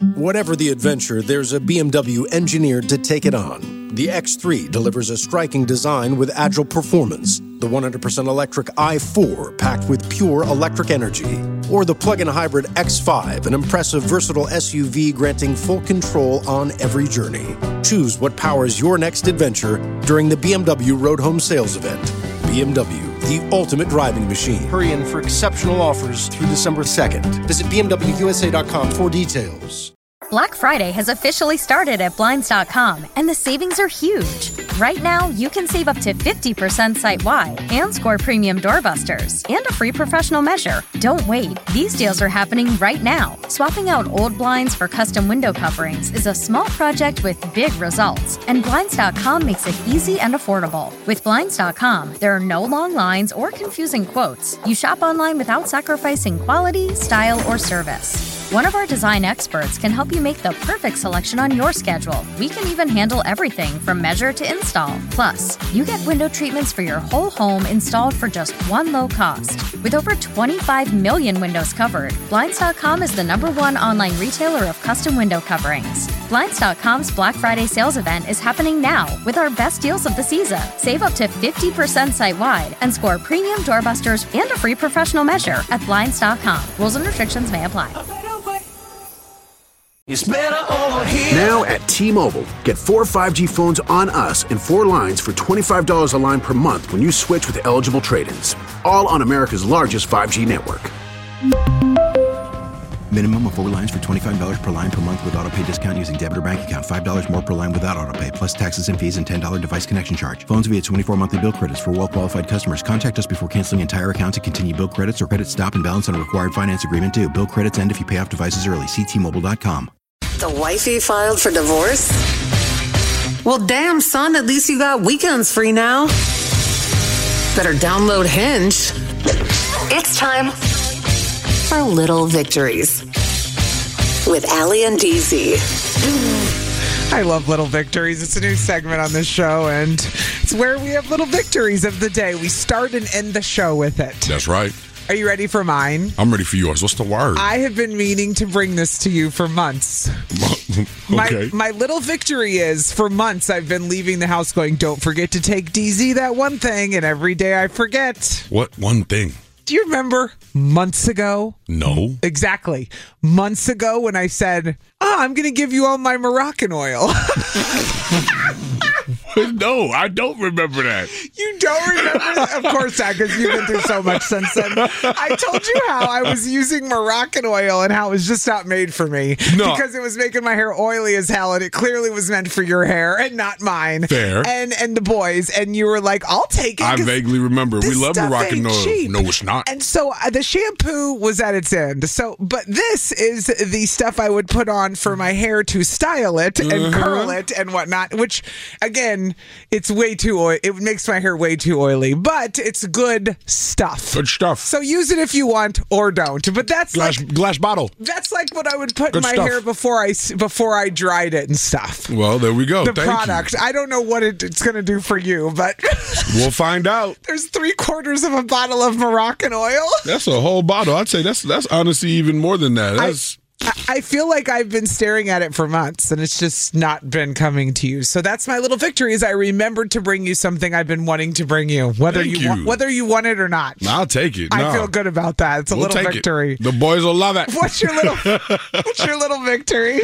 Whatever the adventure, there's a BMW engineered to take it on. The X3 delivers a striking design with agile performance. The 100% electric i4 packed with pure electric energy. Or the plug-in hybrid X5, an impressive versatile SUV granting full control on every journey. Choose what powers your next adventure during the BMW Road Home Sales Event. BMW, the ultimate driving machine. Hurry in for exceptional offers through December 2nd. Visit BMWUSA.com for details. Black Friday has officially started at Blinds.com, and the savings are huge. Right now, you can save up to 50% site-wide and score premium doorbusters and a free professional measure. Don't wait. These deals are happening right now. Swapping out old blinds for custom window coverings is a small project with big results, and Blinds.com makes it easy and affordable. With Blinds.com, there are no long lines or confusing quotes. You shop online without sacrificing quality, style, or service. One of our design experts can help you make the perfect selection on your schedule. We can even handle everything from measure to install. Plus, you get window treatments for your whole home installed for just one low cost. With over 25 million windows covered, Blinds.com is the #1 online retailer of custom window coverings. Blinds.com's Black Friday sales event is happening now with our best deals of the season. Save up to 50% site-wide and score premium doorbusters and a free professional measure at Blinds.com. Rules and restrictions may apply. It's better over here. Now at T-Mobile, get 4 5G phones on us and 4 lines for $25 a line per month when you switch with eligible trade-ins. All on America's largest 5G network. Minimum of 4 lines for $25 per line per month with autopay discount using debit or bank account. $5 more per line without autopay, plus taxes and fees and $10 device connection charge. Phones via 24 monthly bill credits for well-qualified customers. Contact us before canceling entire account to continue bill credits or credit stop and balance on a required finance agreement due. Bill credits end if you pay off devices early. See T-Mobile.com. The wifey filed for divorce? Well, damn, son, at least you got weekends free now. Better download Hinge. It's time for Little Victories with Allie and DZ. I love Little Victories. It's a new segment on this show, and it's where we have little victories of the day. We start and end the show with it. That's right. Are you ready for mine? I'm ready for yours. What's the word? I have been meaning to bring this to you for months. Okay. My little victory is, for months, I've been leaving the house going, don't forget to take DZ that one thing, and every day I forget. What one thing? Do you remember months ago? No. Exactly. Months ago when I said, I'm going to give you all my Moroccan oil. No, I don't remember that. You don't remember that? Of course not, because you've been through so much since then. I told you how I was using Moroccan oil and how it was just not made for me. No. Because it was making my hair oily as hell, and it clearly was meant for your hair and not mine. Fair. And the boys. And you were like, I'll take it. I vaguely remember. We love Moroccan oil. Cheap. No, it's not. And so the shampoo was at its end. But this is the stuff I would put on for my hair to style it and curl it and whatnot, which, again, it's way too oily. It makes my hair way too oily, but it's good stuff. Good stuff. So use it if you want or don't. But that's glass bottle. That's like what I would put in my stuff. hair before I dried it and stuff. Well, there we go. The Thank product. you. I don't know what it's going to do for you, but we'll find out. There's 3/4 of a bottle of Moroccan oil. That's a whole bottle. I'd say that's honestly even more than that. I feel like I've been staring at it for months, and it's just not been coming to you. So that's my little victory, is I remembered to bring you something I've been wanting to bring you, whether you want it or not. I'll take it. I feel good about that. It's a little victory. The boys will love it. What's your little victory?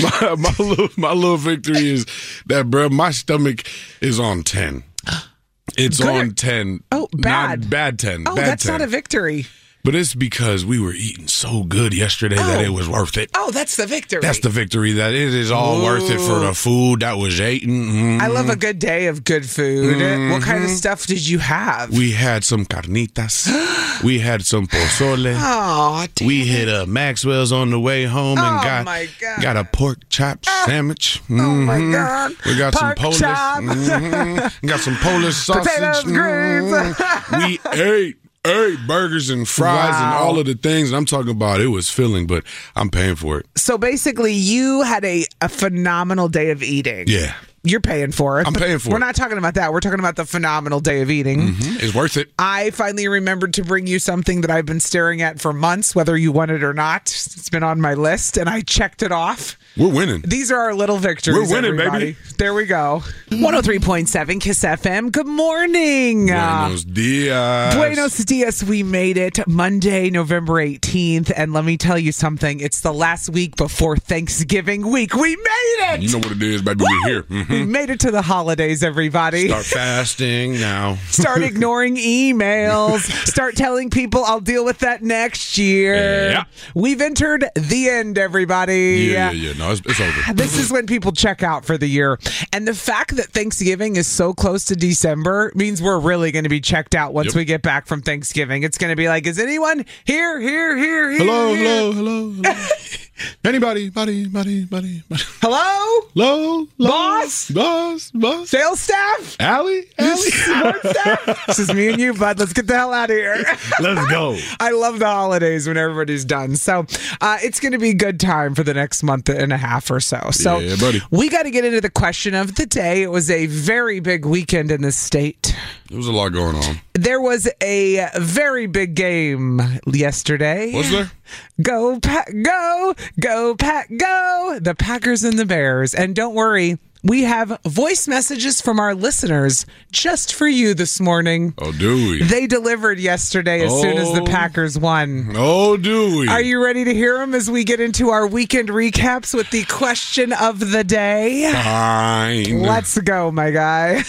My little victory is that, bro, my stomach is on 10. It's Good. on 10. Oh, bad. Not bad 10. Oh, bad that's 10. not a victory. But it's because we were eating so good yesterday that it was worth it. Oh, that's the victory. That's the victory, that it is all worth it for the food that was eaten. Mm-hmm. I love a good day of good food. Mm-hmm. What kind of stuff did you have? We had some carnitas. We had some pozole. Oh, damn. We hit Maxwell's on the way home and got a pork chop sandwich. Mm-hmm. Oh, my God. We got pork some Polish. Mm-hmm. Got some Polish sausage. Potatoes, greens. We ate burgers and fries and all of the things. I'm talking about it was filling, but I'm paying for it. So basically, you had a phenomenal day of eating. Yeah. You're paying for it. I'm paying for it. We're not talking about that. We're talking about the phenomenal day of eating. It's worth it. I finally remembered to bring you something that I've been staring at for months, whether you want it or not. It's been on my list, and I checked it off. We're winning. These are our little victories. We're winning, everybody. baby. There we go. 103.7 Kiss FM. Good morning. Buenos dias. Buenos dias. We made it Monday, November 18th. And let me tell you something. It's the last week before Thanksgiving week. We made it. You know what it is, baby. We're here. Mm-hmm. We made it to the holidays, everybody. Start fasting now. Start ignoring emails. Start telling people I'll deal with that next year. Yeah. We've entered the end, everybody. Yeah. No, it's over. This is when people check out for the year. And the fact that Thanksgiving is so close to December means we're really going to be checked out once we get back from Thanksgiving. It's going to be like, is anyone here? Hello. Anybody? Hello? Boss? Sales staff? Allie? Support staff? This is me and you, bud. Let's get the hell out of here. Let's go. I love the holidays when everybody's done. So it's going to be a good time for the next month and a half or so. So yeah, buddy. We got to get into the question of the day. It was a very big weekend in this state. There was a lot going on. There was a very big game yesterday. Was there? Go, Pack, go! Go, Pack, go! The Packers and the Bears. And don't worry, we have voice messages from our listeners just for you this morning. Oh, do we? They delivered yesterday as soon as the Packers won. Oh, do we? Are you ready to hear them as we get into our weekend recaps with the question of the day? Fine. Let's go, my guy.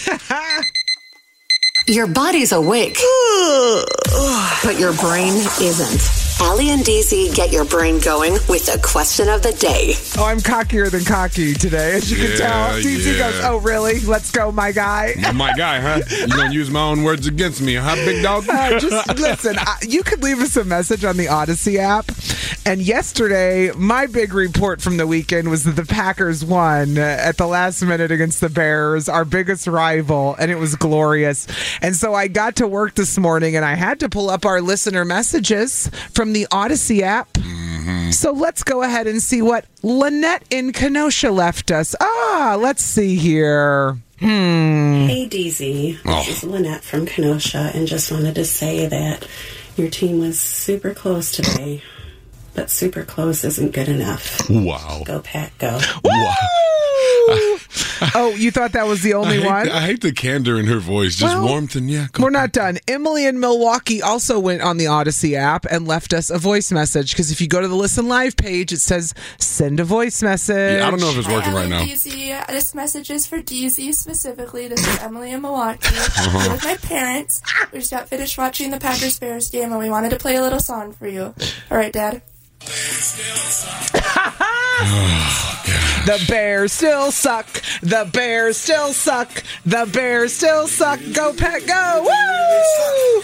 Your body's awake, but your brain isn't. Allie and DZ get your brain going with the question of the day. Oh, I'm cockier than cocky today, as you can tell. DZ goes, oh, really? Let's go, my guy. My guy, huh? You gonna use my own words against me, huh, big dog? Just listen, you could leave us a message on the Odyssey app. And yesterday, my big report from the weekend was that the Packers won at the last minute against the Bears, our biggest rival, and it was glorious. And so I got to work this morning, and I had to pull up our listener messages from the Odyssey app. Mm-hmm. So let's go ahead and see what Lynette in Kenosha left us. Let's see here. Hey, DZ. This is Lynette from Kenosha, and just wanted to say that your team was super close today. But super close isn't good enough. Wow. Go, Pack, go. Wow. Oh, you thought that was the only one? I hate the candor in her voice. Just warmth and We're not done. Emily in Milwaukee also went on the Odyssey app and left us a voice message. Because if you go to the Listen Live page, it says send a voice message. Yeah, I don't know if it's working right now. DZ, this message is for DZ specifically. This is Emily in Milwaukee. I'm with my parents. We just got finished watching the Packers-Bears game, and we wanted to play a little song for you. All right, Dad. The Bears still suck. The Bears still suck. The Bears still suck. Go, Pack, go. Woo!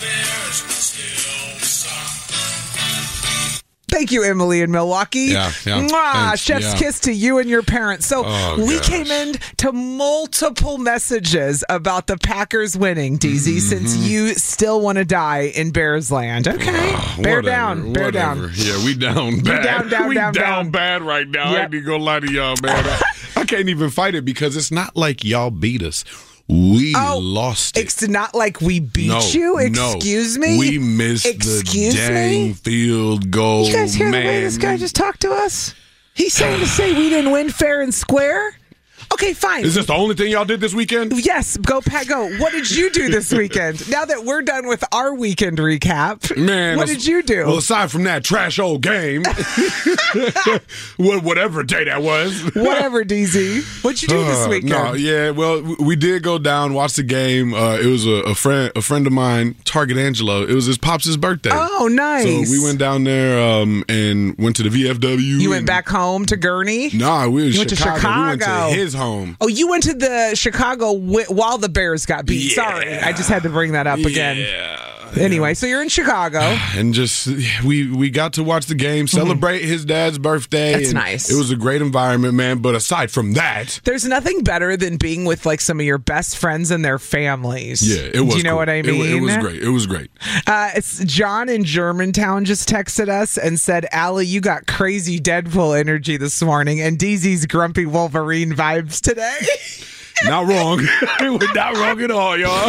Thank you, Emily in Milwaukee. Yeah. Mwah, chef's kiss to you and your parents. So we came in to multiple messages about the Packers winning, DZ, since you still want to die in Bears land. Okay. Bear down. Yeah, we down bad. We down bad right now. Yep. I ain't even gonna lie to y'all, man. I can't even fight it because it's not like y'all beat us. We lost it. It's not like we beat you. Excuse me? We missed the dang field goal. You guys hear the way this guy just talked to us? He's saying to say we didn't win fair and square? Okay, fine. Is this the only thing y'all did this weekend? Yes, go Pack go. What did you do this weekend? Now that we're done with our weekend recap, man, what did you do? Well, aside from that trash old game, whatever day that was. Whatever, DZ. What'd you do this weekend? We did go down, watch the game. It was a friend of mine, Target Angelo. It was his pops' birthday. Oh, nice. So we went down there and went to the VFW. You went back home to Gurney? No, we went to Chicago. We went to his home. Oh, you went to the Chicago while the Bears got beat. Yeah. Sorry, I just had to bring that up again. Anyway, so you're in Chicago. And just, we got to watch the game, celebrate his dad's birthday. That's nice. It was a great environment, man. But aside from that, there's nothing better than being with like some of your best friends and their families. Yeah, it was. Do you know what I mean? It was great. It was great. It's John in Germantown just texted us and said, Allie, you got crazy Deadpool energy this morning and DZ's grumpy Wolverine vibes today. Not wrong. We're not wrong at all, y'all.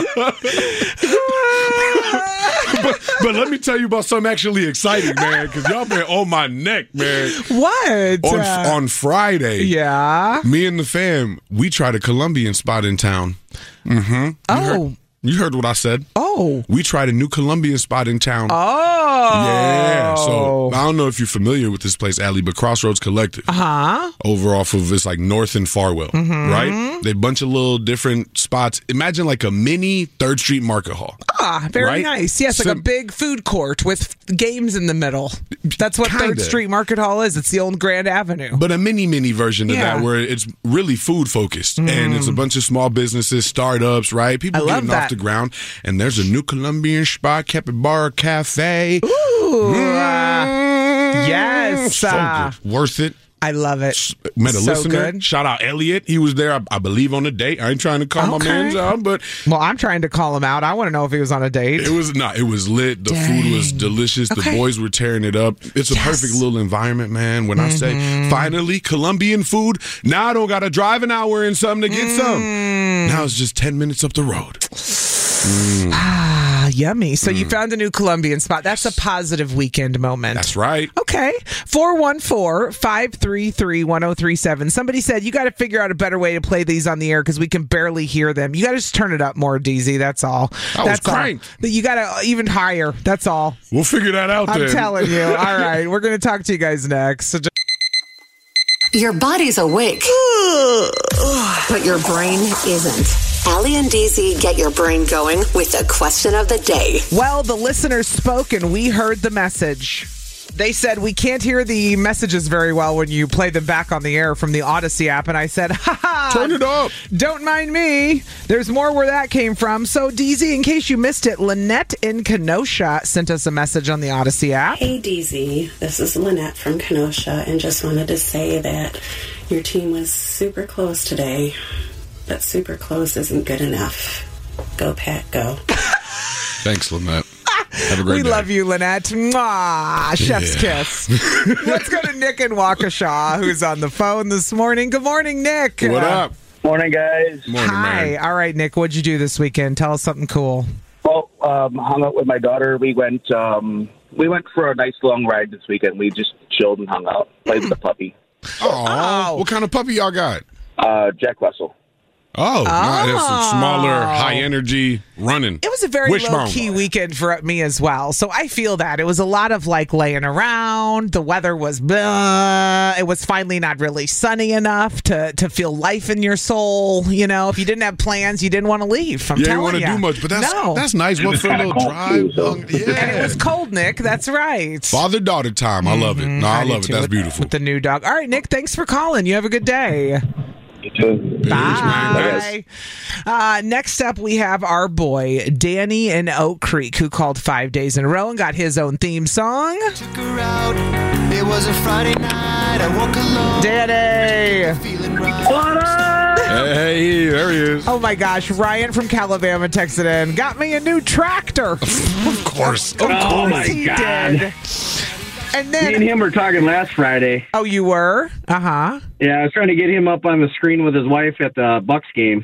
but let me tell you about something actually exciting, man, because y'all been on my neck, man. What? On Friday, yeah, me and the fam, we tried a Colombian spot in town. Mm-hmm. You heard what I said. Oh. We tried a new Colombian spot in town. Oh. Yeah. So I don't know if you're familiar with this place, Allie, but Crossroads Collective. Uh-huh. Over off of, it's like North and Farwell, right? They have a bunch of little different spots. Imagine like a mini 3rd Street Market Hall. Ah, very right? nice. Yes, like a big food court with games in the middle. That's what 3rd Street Market Hall is. It's the old Grand Avenue. But a mini version of that where it's really food focused. And it's a bunch of small businesses, startups, right? People getting off the ground. And there's a new Colombian spot, Capybara Cafe. Ooh. Yes. So good. Worth it. I love it. Met a so listener. Good. Shout out Elliot. He was there, I believe, on a date. I ain't trying to call my man's out, but well, I'm trying to call him out. I want to know if he was on a date. It was not. It was lit. The food was delicious. The boys were tearing it up. It's a perfect little environment, man. When I say finally Colombian food, now I don't got to drive an hour and something to get some. Now it's just 10 minutes up the road. Ah, yummy. So you found a new Colombian spot. That's a positive weekend moment. That's right. Okay. 414-533-1037. Somebody said you got to figure out a better way to play these on the air because we can barely hear them. You got to just turn it up more, DZ. That's all. That's cranked. You got to even higher. That's all. We'll figure that out then. I'm telling you. All right. We're going to talk to you guys next. So Your body's awake, but your brain isn't. Allie and DZ get your brain going with the question of the day. Well, the listeners spoke and we heard the message. They said we can't hear the messages very well when you play them back on the air from the Odyssey app. And I said, turn it up. Don't mind me. There's more where that came from. So, DZ, in case you missed it, Lynette in Kenosha sent us a message on the Odyssey app. Hey, DZ. This is Lynette from Kenosha, and just wanted to say that your team was super close today, but super close isn't good enough. Go, Pat, go. Thanks, Lynette. Have a great day. We love you, Lynette. Mwah, chef's kiss. Let's go to Nick in Waukesha, who's on the phone this morning. Good morning, Nick. What up? Morning, guys. Morning, Hi. man. All right, Nick, what'd you do this weekend? Tell us something cool. Well, hung out with my daughter. We went for a nice long ride this weekend. We just chilled and hung out, played with the puppy. Oh, what kind of puppy y'all got? Jack Russell. Oh, nice. It's a smaller, high energy running. It was a very low-key weekend for me as well. So I feel that. It was a lot of like laying around. The weather was blah. It was finally not really sunny enough to feel life in your soul. You know, if you didn't have plans, you didn't want to leave. I'm you telling didn't want to do much, but that's nice. What for a little drive? And it was cold, Nick. That's right. Father-daughter time. I love it. No, I love it. That's beautiful. With the new dog. All right, Nick, thanks for calling. You have a good day. Bye. Next up, we have our boy Danny in Oak Creek, who called 5 days in a row and got his own theme song. Took her out. It was a Friday night. I woke alone. Danny! What up? Hey, there he is. Oh my gosh, Ryan from Calabama texted in. Got me a new tractor. Of course. Of course he did. And then, me and him were talking last Friday. Oh, you were? Uh-huh. Yeah, I was trying to get him up on the screen with his wife at the Bucks game.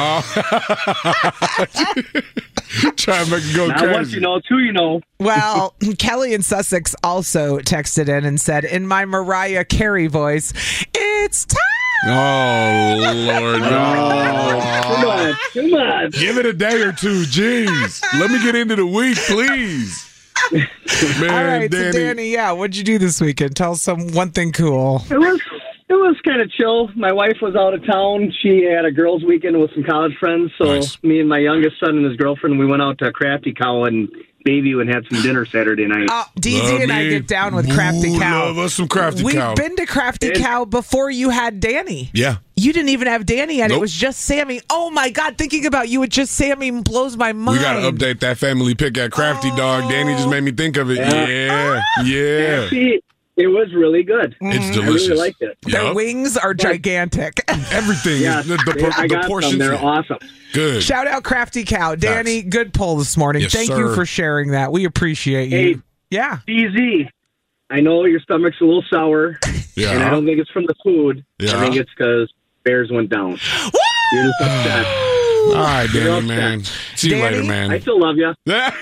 Try to make it go now, crazy. once you know, two you know. Well, Kelly in Sussex also texted in and said, in my Mariah Carey voice, it's time. Oh, Lord, no. Come on. Give it a day or two. Jeez. Let me get into the week, please. Man, all right, Danny. so Danny, what'd you do this weekend? Tell us one thing cool. It was kind of chill. My wife was out of town. She had a girls' weekend with some college friends. So me and my youngest son and his girlfriend, we went out to Crafty Cow and Bayview and had some dinner Saturday night. DZ and I get down with Crafty Cow. Love us some Crafty We've Cow. been to Crafty Cow before you had Danny. Yeah. You didn't even have Danny yet. Nope. It was just Sammy. Oh, my God. Thinking about you with just Sammy blows my mind. We got to update that family pick at Crafty Dog. Danny just made me think of it. Yeah. See, it was really good. It's delicious. I really liked it. Their wings are gigantic. Everything. Yeah, I got portions. some. They're awesome. Good. Shout out Crafty Cow. Danny, good poll this morning. Yes, Thank you for sharing that. We appreciate you. Hey, yeah. DZ, I know your stomach's a little sour, and I don't think it's from the food. Yeah. I think it's because Bears went down. Woo! You're just upset. All right, Danny, man. See you Danny? later, man. I still love you.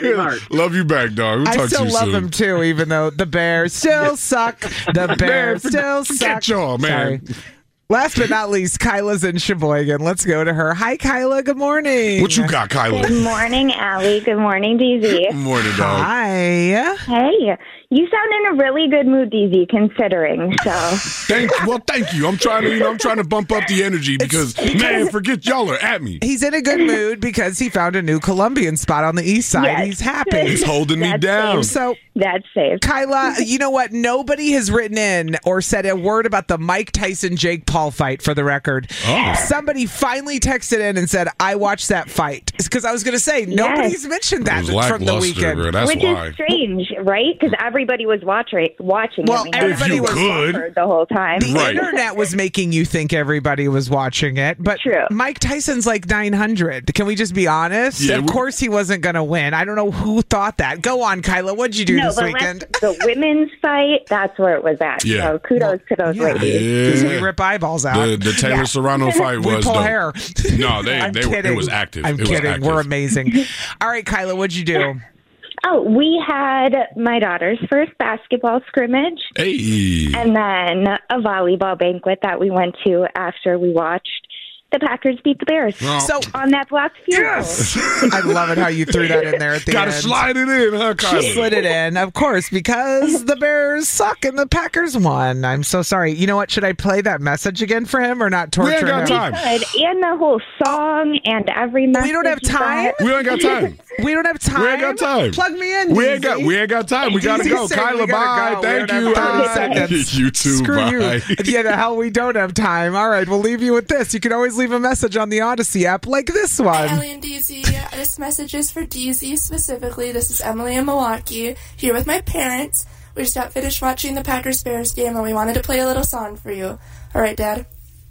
Love you back, dog. We'll I talk still to you love soon. him too, even though the Bears still suck. The Bears still suck. Forget y'all, man. Sorry. Last but not least, Kyla's in Sheboygan. Let's go to her. Hi, Kyla. Good morning. What you got, Kyla? Good morning, Allie. Good morning, DZ. Good morning, dog. Hi. Hey, you sound in a really good mood, DZ, considering. So Thank you. I'm trying to bump up the energy because man, forget y'all are at me. He's in a good mood because he found a new Colombian spot on the east side. Yes. He's happy. He's holding me down. So that's safe. Kyla, you know what? Nobody has written in or said a word about the Mike Tyson-Jake Paul fight, for the record. Oh. Somebody finally texted in and said, I watched that fight. Because I was going to say, nobody's mentioned that from the weekend. Bro, that's Which why. is strange, right? Because everybody was watching. Well, everybody was the whole time. The internet was making you think everybody was watching it, but Mike Tyson's like 900. Can we just be honest? Yeah, of course he wasn't going to win. I don't know who thought that. Go on, Kyla. What'd you do this weekend? The women's fight, that's where it was at. Yeah. So kudos to those ladies. We rip eyeballs out. The Taylor Serrano fight we was pull dope. hair. No, I'm they were, kidding. it was active. I'm It was kidding. active. We're amazing. All right, Kyla, what'd you do? Oh, we had my daughter's first basketball scrimmage. Hey. And then a volleyball banquet that we went to after we watched the Packers beat the Bears. Oh. So on that block field. I love it how you threw that in there at the Gotta end. slide it in, huh, Kyla? She slid it in, of course, because the Bears suck and the Packers won. I'm so sorry. You know what? Should I play that message again for him or not torture him? Good. And the whole song and every message. We don't have time. We ain't got time. We don't have time. We ain't got time. Plug me in. We ain't got time. We gotta DZ go. said Kyla, we gotta bye. go. Thank We you. don't have 30 seconds. You too. Screw bye. you. Yeah, the hell we don't have time. All right, we'll leave you with this. You can always leave a message on the Odyssey app like this one. Allie and DZ, this message is for DZ specifically. This is Emily in Milwaukee, here with my parents. We just got finished watching the Packers-Bears game, and we wanted to play a little song for you. All right, Dad?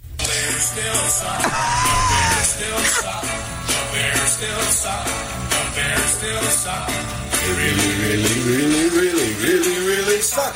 Really suck.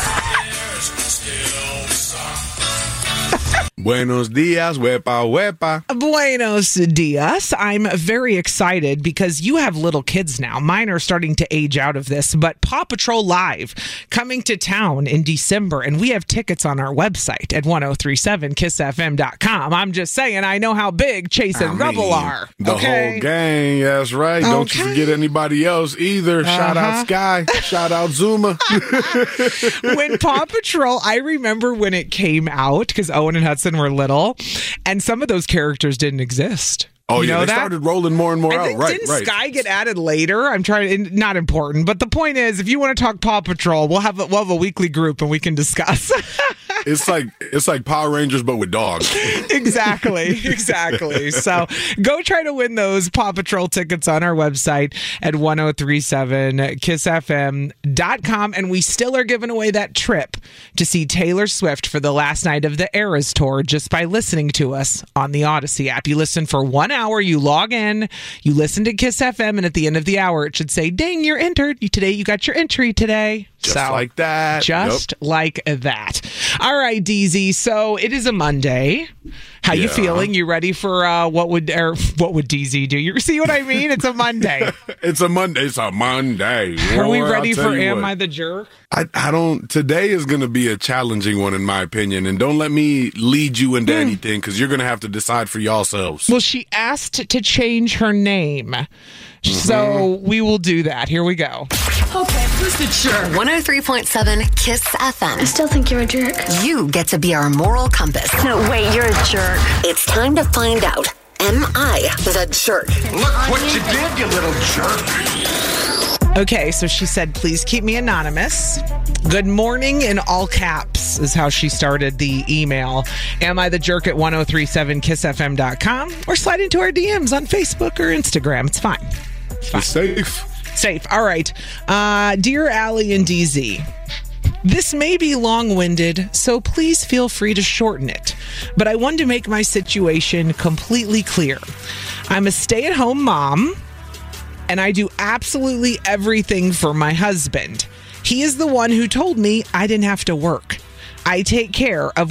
Buenos dias, huepa, huepa. Buenos dias. I'm very excited because you have little kids now. Mine are starting to age out of this, but Paw Patrol Live coming to town in December, and we have tickets on our website at 1037kissfm.com. I'm just saying, I know how big Chase and Rubble are. The whole gang, that's right. Don't you forget anybody else either. Shout out Sky. Shout out Zuma. When Paw Patrol, I remember when it came out, because Owen and Hudson were little, and some of those characters didn't exist. Oh, you yeah, know they that? started rolling more and more out. Right, Didn't right. Sky get added later? I'm trying. Not important, but the point is, if you want to talk Paw Patrol, we'll have a weekly group and we can discuss. It's like Power Rangers, but with dogs. Exactly. So go try to win those Paw Patrol tickets on our website at 1037kissfm.com. And we still are giving away that trip to see Taylor Swift for the last night of the Eras Tour just by listening to us on the Odyssey app. You listen for 1 hour, you log in, you listen to Kiss FM, and at the end of the hour, it should say, ding, you're entered. You got your entry today. Just like that. Just like that. All right, DZ. So it is a Monday. How you feeling? You ready for what would DZ do? You see what I mean? It's a Monday. It's a Monday. Are we ready for Am I the Jerk? I don't. Today is going to be a challenging one, in my opinion. And don't let me lead you into anything, because you're going to have to decide for yourselves. Well, she asked to change her name. So we will do that. Here we go. Okay, who's the jerk? 103.7 Kiss FM. I still think you're a jerk. You get to be our moral compass. No, wait, you're a jerk. It's time to find out. Am I the jerk? Look what you did, you little jerk. Okay, so she said, please keep me anonymous. Good morning in all caps is how she started the email. Am I the jerk at 1037kissfm.com, or slide into our DMs on Facebook or Instagram. It's fine. It's safe. All right. Dear Allie and DZ, this may be long-winded, so please feel free to shorten it. But I want to make my situation completely clear. I'm a stay-at-home mom, and I do absolutely everything for my husband. He is the one who told me I didn't have to work. I take care of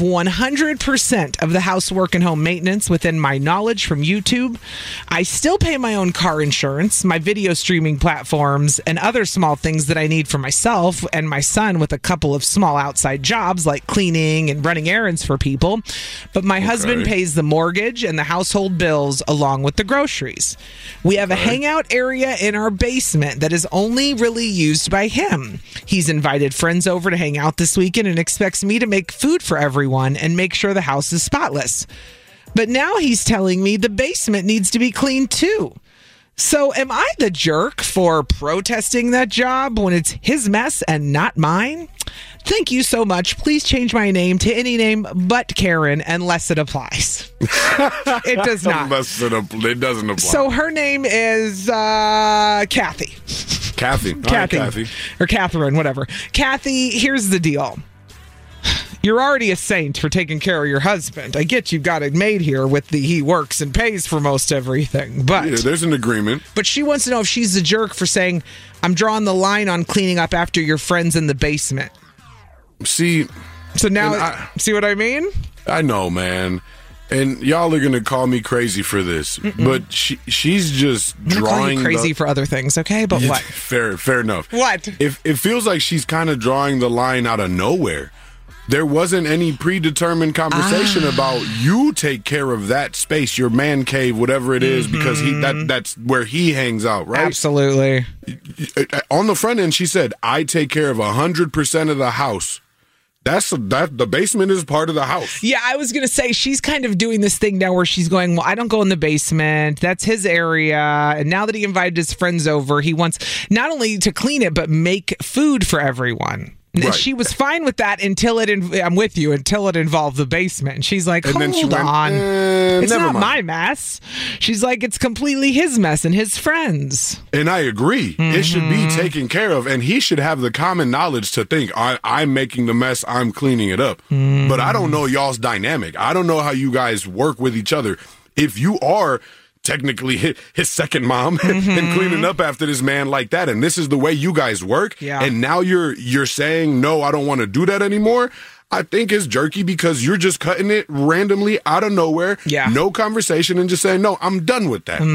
100% of the housework and home maintenance within my knowledge from YouTube. I still pay my own car insurance, my video streaming platforms, and other small things that I need for myself and my son, with a couple of small outside jobs like cleaning and running errands for people. But my husband pays the mortgage and the household bills along with the groceries. We have a hangout area in our basement that is only really used by him. He's invited friends over to hang out this weekend and expects me to make food for everyone and make sure the house is spotless. But now he's telling me the basement needs to be cleaned too. So am I the jerk for protesting that job when it's his mess and not mine? Thank you so much. Please change my name to any name but Karen unless it applies. It does not. It doesn't apply. So her name is Kathy. Kathy. Kathy. Or Catherine, whatever. Kathy, here's the deal. You're already a saint for taking care of your husband. I get you've got it made here with the he works and pays for most everything, but yeah, there's an agreement. But she wants to know if she's the jerk for saying, I'm drawing the line on cleaning up after your friends in the basement. See, so now, see what I mean? I know, man. And y'all are going to call me crazy for this, but she's just drawing crazy for other things, okay? But what? Fair enough. What? If it feels like she's kind of drawing the line out of nowhere. There wasn't any predetermined conversation about you take care of that space, your man cave, whatever it is, because that's where he hangs out, right? Absolutely. On the front end, she said, I take care of 100% of the house. The basement is part of the house. Yeah, I was going to say she's kind of doing this thing now where she's going, well, I don't go in the basement. That's his area. And now that he invited his friends over, he wants not only to clean it, but make food for everyone. Right. She was fine with that until I'm with you, until it involved the basement. And she's like, hold on. It's not my mess. She's like, it's completely his mess and his friends. And I agree. It should be taken care of. And he should have the common knowledge to think, I'm making the mess, I'm cleaning it up. But I don't know y'all's dynamic. I don't know how you guys work with each other. If you are technically his second mom and cleaning up after this man like that, and this is the way you guys work, and now you're saying, no, I don't want to do that anymore, I think it's jerky because you're just cutting it randomly out of nowhere, no conversation, and just saying, no, I'm done with that.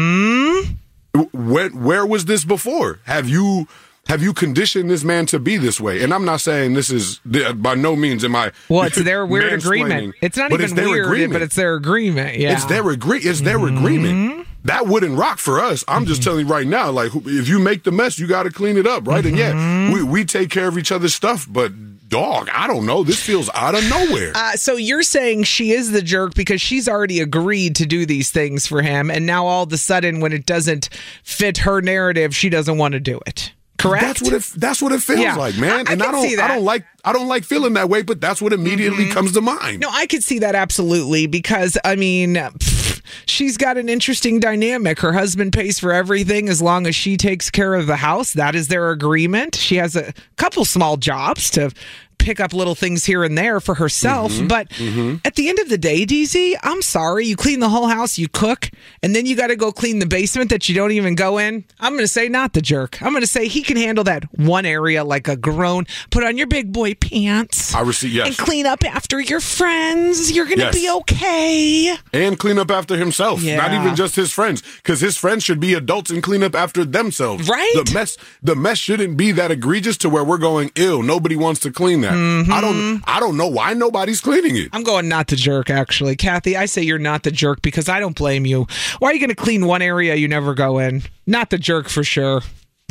Where was this before? Have you conditioned this man to be this way? And I'm not saying this is, by no means am I. Well, it's their weird agreement. It's not even weird, but it's their agreement. Yeah, it's their agreement. That wouldn't rock for us. I'm just telling you right now, like, if you make the mess, you got to clean it up, right? And we take care of each other's stuff, but dog, I don't know. This feels out of nowhere. So you're saying she is the jerk because she's already agreed to do these things for him, and now all of a sudden, when it doesn't fit her narrative, she doesn't want to do it. Correct. That's what it feels like, man. And I don't like feeling that way, but that's what immediately comes to mind. No, I could see that absolutely because I mean, she's got an interesting dynamic. Her husband pays for everything as long as she takes care of the house. That is their agreement. She has a couple small jobs to pick up little things here and there for herself. But at the end of the day, DZ, I'm sorry. You clean the whole house, you cook, and then you got to go clean the basement that you don't even go in. I'm going to say not the jerk. I'm going to say he can handle that one area like a grown. Put on your big boy pants. And clean up after your friends. You're going to be okay. And clean up after himself. Not even just his friends. Because his friends should be adults and clean up after themselves. Right. The mess shouldn't be that egregious to where we're going, ew, nobody wants to clean that. I don't know why nobody's cleaning it. I'm going not the jerk, actually. Kathy, I say you're not the jerk because I don't blame you. Why are you going to clean one area you never go in? Not the jerk for sure.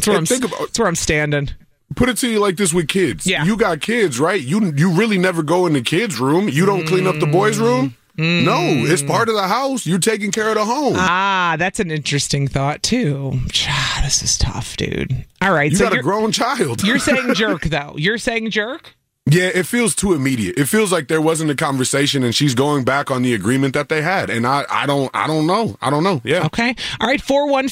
That's where I'm standing. Put it to you like this with kids. Yeah. You got kids, right? You really never go in the kids' room. You don't clean up the boys' room. No, it's part of the house. You're taking care of the home. That's an interesting thought, too. This is tough, dude. All right. You got a grown child. You're saying jerk, though. You're saying jerk? Yeah, it feels too immediate. It feels like there wasn't a conversation and she's going back on the agreement that they had. And I don't know. Yeah. Okay. All right.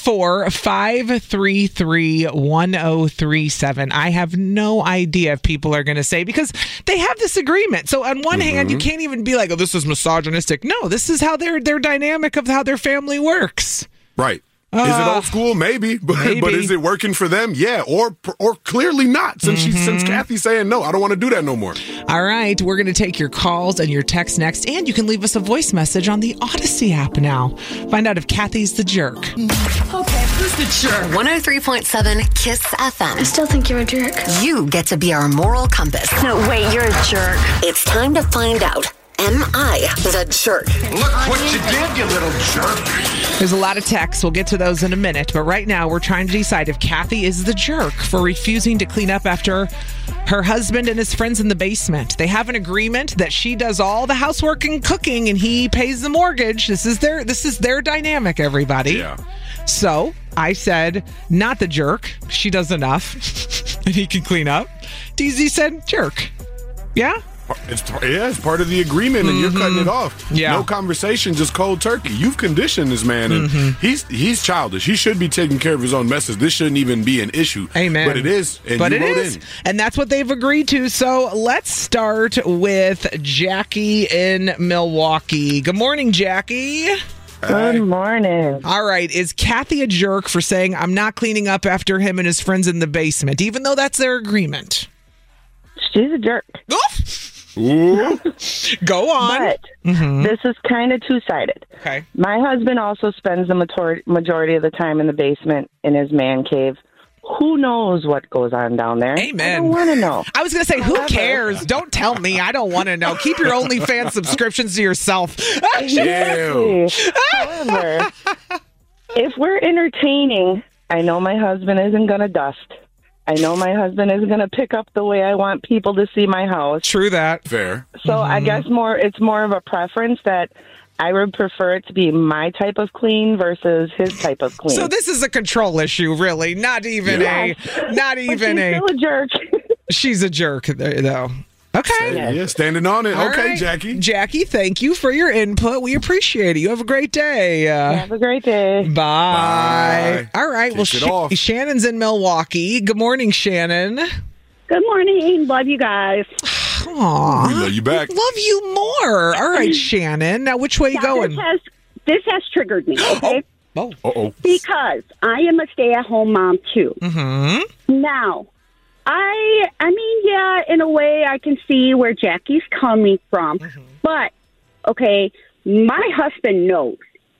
414-533-1037. I have no idea if people are going to say, because they have this agreement. So on one hand, you can't even be like, oh, this is misogynistic. No, this is how their dynamic of how their family works. Right. Is it old school? Maybe. But is it working for them? Yeah. Or clearly not, since Kathy's saying, no, I don't want to do that no more. All right. We're going to take your calls and your texts next. And you can leave us a voice message on the Odyssey app now. Find out if Kathy's the jerk. Okay, who's the jerk? 103.7 KISS FM. I still think you're a jerk. You get to be our moral compass. No, wait, you're a jerk. It's time to find out. Am I the jerk? Look what you did, you little jerk. There's a lot of texts. We'll get to those in a minute. But right now, we're trying to decide if Kathy is the jerk for refusing to clean up after her husband and his friends in the basement. They have an agreement that she does all the housework and cooking and he pays the mortgage. This is their dynamic, everybody. Yeah. So I said, not the jerk. She does enough and he can clean up. DZ said, jerk. Yeah? It's part of the agreement, and you're cutting it off. Yeah. No conversation, just cold turkey. You've conditioned this man, and he's childish. He should be taking care of his own messes. This shouldn't even be an issue. Amen. But it is. And but you it wrote is. in. And that's what they've agreed to. So let's start with Jackie in Milwaukee. Good morning, Jackie. Good morning. All right. Is Kathy a jerk for saying, I'm not cleaning up after him and his friends in the basement, even though that's their agreement? She's a jerk. Ooh. Go on. But this is kind of two-sided. Okay. My husband also spends the majority of the time in the basement in his man cave. Who knows what goes on down there? Amen. I don't want to know. I was going to say, who cares? Don't tell me. I don't want to know. Keep your OnlyFans subscriptions to yourself. Exactly. However, if we're entertaining, I know my husband isn't going to dust. I know my husband isn't going to pick up the way I want people to see my house. True that. Fair. So I guess it's more of a preference that I would prefer it to be my type of clean versus his type of clean. So this is a control issue, really. Not even But she's still a jerk. She's a jerk, though. Okay. Yeah, standing on it. All okay, right. Jackie. Jackie, thank you for your input. We appreciate it. You have a great day. Have a great day. Bye. All right. Well, Shannon's in Milwaukee. Good morning, Shannon. Good morning. Love you guys. Aw. We love you back. Love you more. All right, Shannon. Now, which way you going? This has triggered me, okay? Oh. Uh-oh. Because I am a stay-at-home mom, too. Mm-hmm. Now, I mean, yeah, in a way, I can see where Jackie's coming from. But, okay, my husband knows.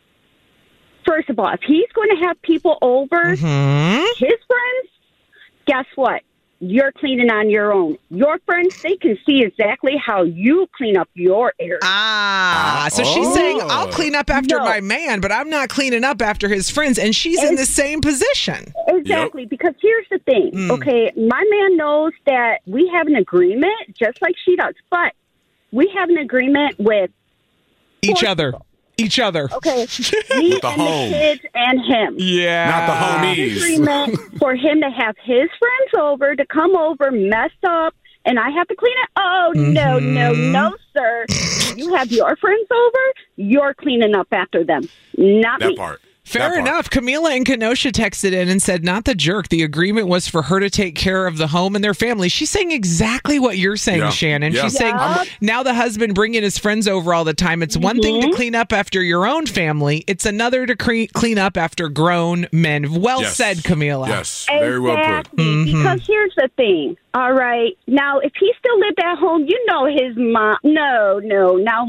First of all, if he's going to have people over, his friends, guess what? You're cleaning on your own. Your friends, they can see exactly how you clean up your area. So she's saying, I'll clean up after my man, but I'm not cleaning up after his friends, and she's in the same position. Exactly, because here's the thing, okay? My man knows that we have an agreement, just like she does, but we have an agreement with each other. Okay, me and the kids and him. Yeah. Not the homies. Agreement for him to have his friends over, to come over, mess up, and I have to clean it. Oh, no, sir. You have your friends over, you're cleaning up after them, not me. That part. Fair enough. Camila in Kenosha texted in and said, not the jerk. The agreement was for her to take care of the home and their family. She's saying exactly what you're saying, Shannon. Yeah. She's saying, now the husband bringing his friends over all the time. It's one thing to clean up after your own family. It's another to clean up after grown men. Well said, Camila. Yes, very well put. Because here's the thing. All right. Now, if he still lived at home, you know his mom. No. Now,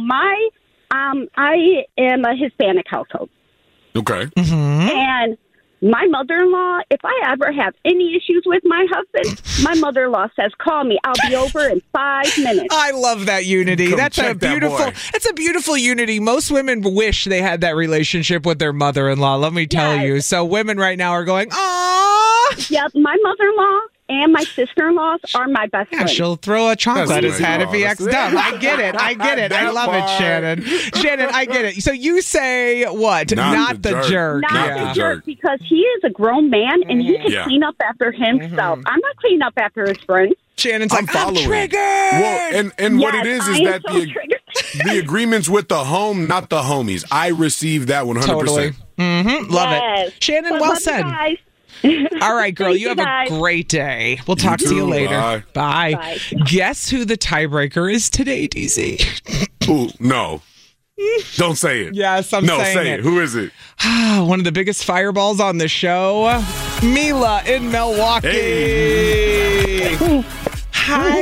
I am a Hispanic household. Okay. And my mother-in-law, if I ever have any issues with my husband, my mother-in-law says, call me. I'll be over in 5 minutes. I love that unity. Come That's a check that beautiful. boy. That's a beautiful unity. Most women wish they had that relationship with their mother-in-law. Let me tell you. So women right now are going, "Aww." Yep, my mother-in-law and my sister-in-laws are my best friends. She'll throw a chocolate at his head if he acts That's dumb. I get it. I love it, Shannon. Shannon, I get it. So you say what? Not the jerk. Not the jerk, because he is a grown man and he can clean up after himself. I'm not cleaning up after his friends. Shannon's like, I'm triggered. Well, and what it is that so the agreement's with the home, not the homies. I received that 100%. Totally. Love it. Shannon, well said. All right, girl, you have a great day. We'll talk to you later. Bye. Guess who the tiebreaker is today, DZ? Ooh, no. Don't say it. Yes, I'm saying say it. Who is it? One of the biggest fireballs on the show, Mila in Milwaukee. Hey. Hi,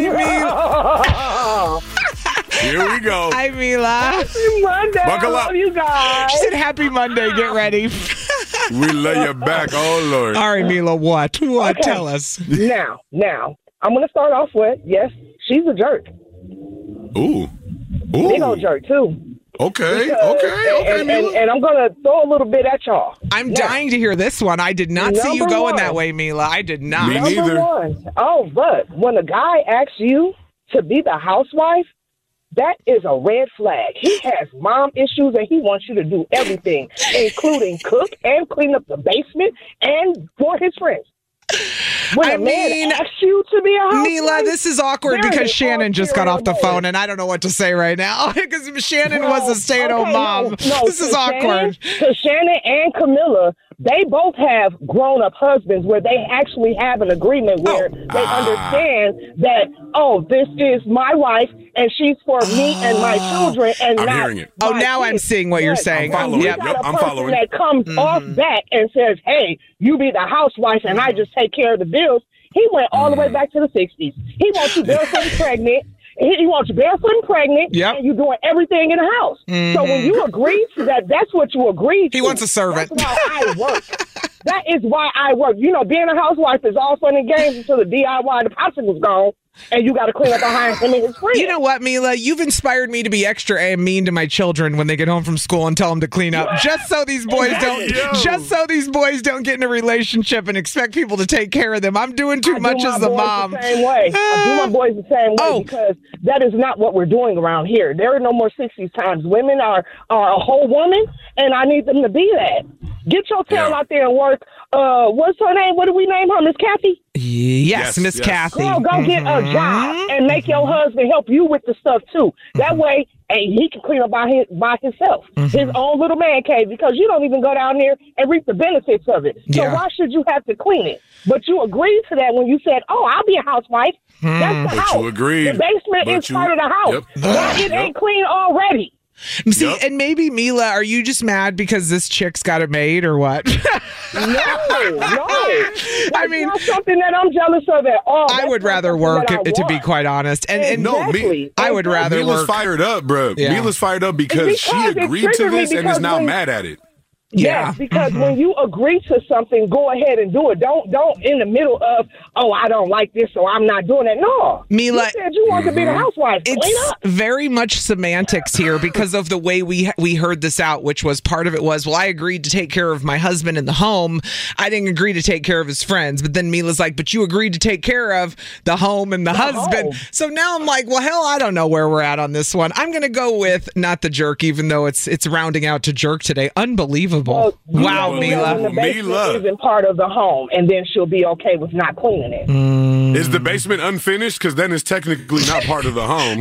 Mila. Here we go. Hi, Mila. Happy Monday. Buckle up. I love you guys. She said happy Monday. Get ready. We lay you back. Oh, Lord. All right, Mila, what? What? Okay. Tell us. Now, I'm going to start off with, yes, she's a jerk. Ooh. Big old jerk, too. Okay, and I'm going to throw a little bit at y'all. I'm dying to hear this one. I did not see you going that way, Mila. I did not. Me neither. Number one. Oh, but when a guy asks you to be the housewife, that is a red flag. He has mom issues and he wants you to do everything, including cook and clean up the basement and for his friends. When a man asks you to be a housewife, Mila, this is awkward because Shannon just got off the phone and I don't know what to say right now because Shannon was a stay-at-home mom. This is awkward. So Shannon and Camilla, they both have grown-up husbands where they actually have an agreement where they understand that, this is my wife and she's for me and my children and I'm not hearing it. Oh, now I'm seeing what you're saying. I'm following. Yep, I'm following. That comes off back and says, hey, you be the housewife and I just take care of the bills. He went all the way back to the 60s. He wants you barefoot and pregnant. He wants you barefoot and pregnant, and you're doing everything in the house. So when you agree to that, that's what you agreed to. He wants a servant. That's how I work. That is why I work. You know, being a housewife is all fun and games until the DIY, the popsicle's gone. And you got to clean up behind him and his friends. You know what, Mila? You've inspired me to be extra mean to my children when they get home from school and tell them to clean up, just so these boys don't get in a relationship and expect people to take care of them. I'm doing too much as the mom. The same way. I do my boys the same way because that is not what we're doing around here. There are no more 60s times. Women are a whole woman, and I need them to be that. Get your tail out there and work. What's her name? What do we name her? Miss Kathy? Yes, Miss Kathy. Girl, go get a job and make your husband help you with the stuff too. That way, he can clean up by himself, his own little man cave, because you don't even go down there and reap the benefits of it. So why should you have to clean it? But you agreed to that when you said, I'll be a housewife. That's the house. You agreed. The basement is part of the house. Why it ain't clean already? See, and maybe, Mila, are you just mad because this chick's got it made or what? No. I mean, not something that I'm jealous of at all. I would rather work, to be quite honest. And I would rather Mila's work. fired up, bro. Yeah. Mila's fired up because she agreed to this and is now mad at it. Yes, because when you agree to something, go ahead and do it. Don't in the middle of, I don't like this, so I'm not doing it. No. Mila, you said you want to be the housewife. It's very much semantics here because of the way we heard this out, which was part of it was, I agreed to take care of my husband in the home. I didn't agree to take care of his friends. But then Mila's like, but you agreed to take care of the home and the husband. So now I'm like, hell, I don't know where we're at on this one. I'm going to go with not the jerk, even though it's rounding out to jerk today. Unbelievable. Wow, Mila. Mila isn't part of the home, and then she'll be okay with not cleaning it. Is the basement unfinished? Because then it's technically not part of the home.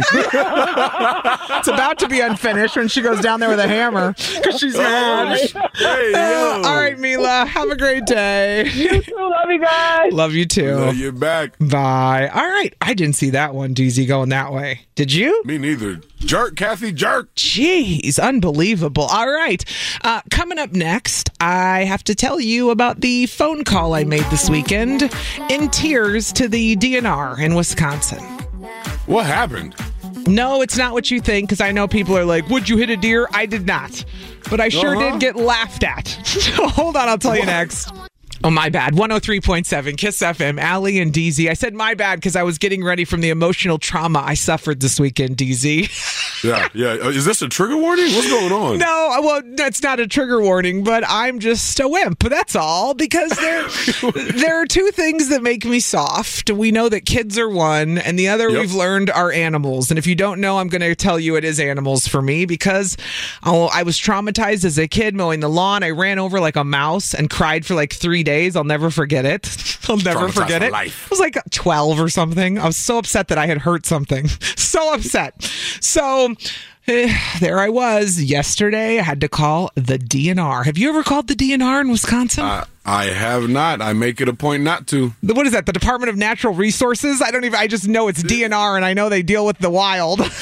It's about to be unfinished when she goes down there with a hammer because she's mad. All right, Mila, have a great day. You too. Love you guys. Love you too. Love you back. Bye. All right. I didn't see that one, DZ, going that way. Did you? Me neither. Jerk, Kathy, jerk. Jeez, unbelievable. All right. Coming up next, I have to tell you about the phone call I made this weekend in tears to the DNR in Wisconsin. What happened? No, it's not what you think, because I know people are like, would you hit a deer? I did not. But I sure did get laughed at. Hold on, I'll tell you next. Oh, my bad. 103.7 Kiss FM, Allie and DZ. I said my bad because I was getting ready from the emotional trauma I suffered this weekend, DZ. Yeah. Is this a trigger warning? What's going on? No, well, that's not a trigger warning, but I'm just a wimp. That's all, because there are two things that make me soft. We know that kids are one, and the other we've learned are animals. And if you don't know, I'm going to tell you it is animals for me, because I was traumatized as a kid mowing the lawn. I ran over like a mouse and cried for like 3 days. I'll never forget it. I'll never forget it. I was like 12 or something. I was so upset that I had hurt something. So upset. So there I was yesterday. I had to call the DNR. Have you ever called the DNR in Wisconsin? I have not. I make it a point not to. What is that? The Department of Natural Resources? I just know it's DNR, and I know they deal with the wild.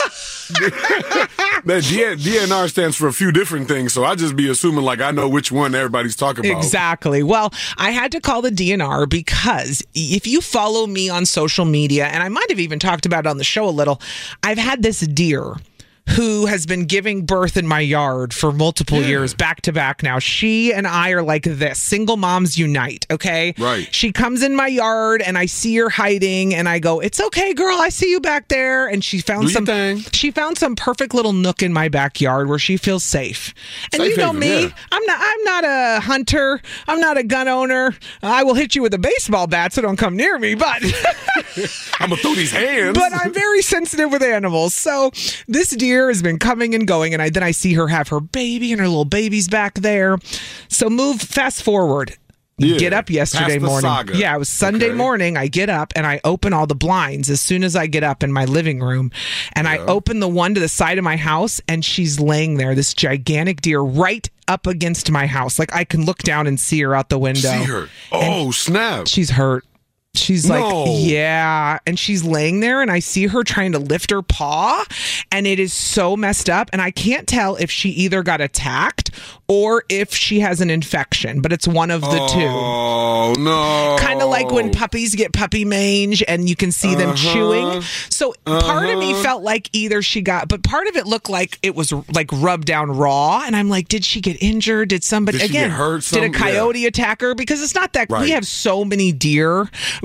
That DNR stands for a few different things, so I just be assuming like I know which one everybody's talking about. Exactly. Well, I had to call the DNR because if you follow me on social media, and I might have even talked about it on the show a little, I've had this deer who has been giving birth in my yard for multiple years, back to back now. She and I are like this. Single moms unite, okay? Right. She comes in my yard and I see her hiding and I go, "It's okay, girl. I see you back there." And she found some perfect little nook in my backyard where she feels safe. And you know me, I'm not a hunter. I'm not a gun owner. I will hit you with a baseball bat, so don't come near me, but I'm going to throw these hands. But I'm very sensitive with animals. So this deer has been coming and going, and then I see her have her baby and her little baby's back there. So fast forward. Get up yesterday morning. Saga. Yeah, it was Sunday morning. I get up and I open all the blinds as soon as I get up in my living room. And I open the one to the side of my house, and she's laying there, this gigantic deer, right up against my house. Like I can look down and see her out the window. See her. Oh, snap. She's hurt. She's like, yeah. And she's laying there and I see her trying to lift her paw and it is so messed up. And I can't tell if she either got attacked or if she has an infection, but it's one of the two. Oh, no. Kind of like when puppies get puppy mange and you can see them chewing. So part of me felt like either she got, but part of it looked like it was like rubbed down raw. And I'm like, did she get injured? Did somebody, did she get hurt? Did a coyote attack her? Because it's not that, we have so many deer,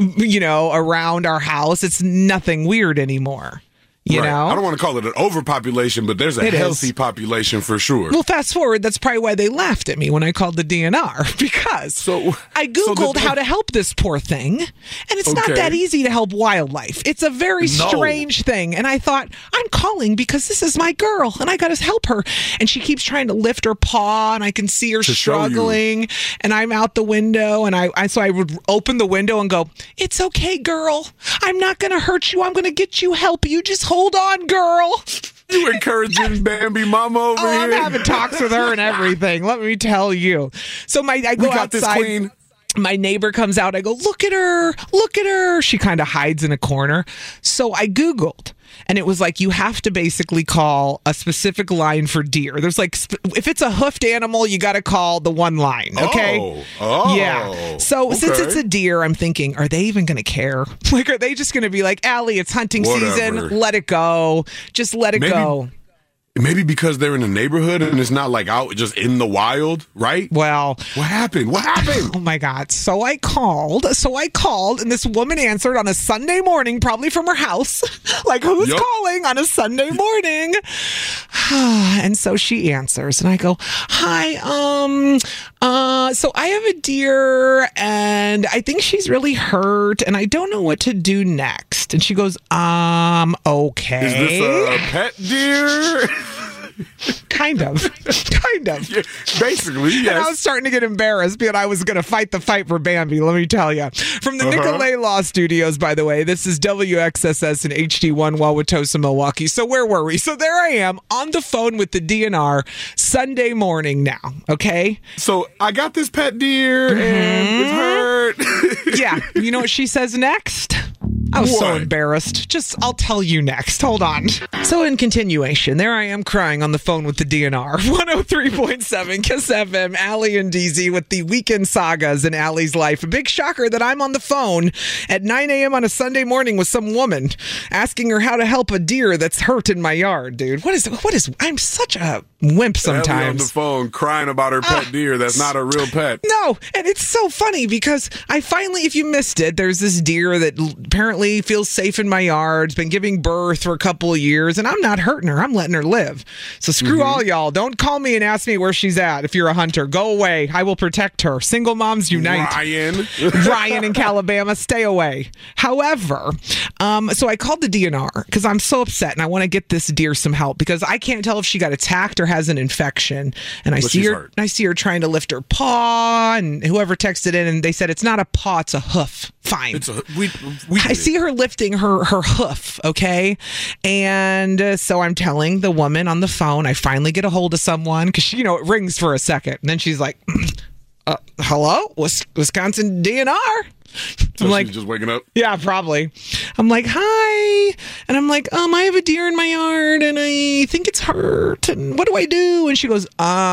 around our house. It's nothing weird anymore. You know? I don't want to call it an overpopulation, but there's a healthy population for sure. Well, fast forward, that's probably why they laughed at me when I called the DNR, because I Googled how to help this poor thing, and it's not that easy to help wildlife. It's a very strange thing, and I thought, I'm calling because this is my girl, and I got to help her. And she keeps trying to lift her paw, and I can see her struggling, and I'm out the window, and so I would open the window and go, "It's okay, girl. I'm not going to hurt you. I'm going to get you help. You just hold on, girl." You encouraging Bambi mama over here? I'm having talks with her and everything. Let me tell you. So I go outside. This queen. My neighbor comes out. I go, look at her. She kind of hides in a corner. So I Googled. And it was like, you have to basically call a specific line for deer. There's like, if it's a hoofed animal, you got to call the one line. Okay. Yeah. So since it's a deer, I'm thinking, are they even going to care? Like, are they just going to be like, Allie, it's hunting season. Let it go. Just let it go. Maybe because they're in a neighborhood and it's not like out just in the wild, right? Well, what happened? Oh my God. So I called and this woman answered on a Sunday morning, probably from her house. Like, who's calling on a Sunday morning? And so she answers and I go, "Hi, so I have a deer and I think she's really hurt and I don't know what to do next." And she goes, okay. Is this a pet deer? Kind of. Yeah, basically, yes. And I was starting to get embarrassed because I was going to fight the fight for Bambi, let me tell you. From the Nicolay Law Studios, by the way, this is WXSS and HD1 Wauwatosa, Milwaukee. So where were we? So there I am on the phone with the DNR Sunday morning now, okay? So I got this pet deer and it's hurt. Yeah. You know what she says next? I was so embarrassed. I'll tell you next. Hold on. So in continuation, there I am crying on the phone with the DNR. 103.7 Kiss FM, Allie and DZ with the weekend sagas in Allie's life. A big shocker that I'm on the phone at 9 a.m. on a Sunday morning with some woman asking her how to help a deer that's hurt in my yard, dude. What is, I'm such a wimp sometimes. Allie on the phone crying about her pet deer that's not a real pet. No, and it's so funny because I finally, if you missed it, there's this deer that apparently feels safe in my yard. It's been giving birth for a couple of years, and I'm not hurting her. I'm letting her live. So screw all y'all. Don't call me and ask me where she's at. If you're a hunter, go away. I will protect her. Single moms unite. Ryan in Calabama, stay away. However, so I called the DNR because I'm so upset and I want to get this deer some help because I can't tell if she got attacked or has an infection. And I see her trying to lift her paw, and whoever texted in and they said it's not a paw, it's a hoof. Fine. I see her lifting her hoof, okay? And so I'm telling the woman on the phone, I finally get a hold of someone because, it rings for a second. And then she's like, hello? Wisconsin DNR? So I'm like, she's just waking up? Yeah, probably. I'm like, hi. And I'm like, I have a deer in my yard and I think it's hurt. And what do I do? And she goes,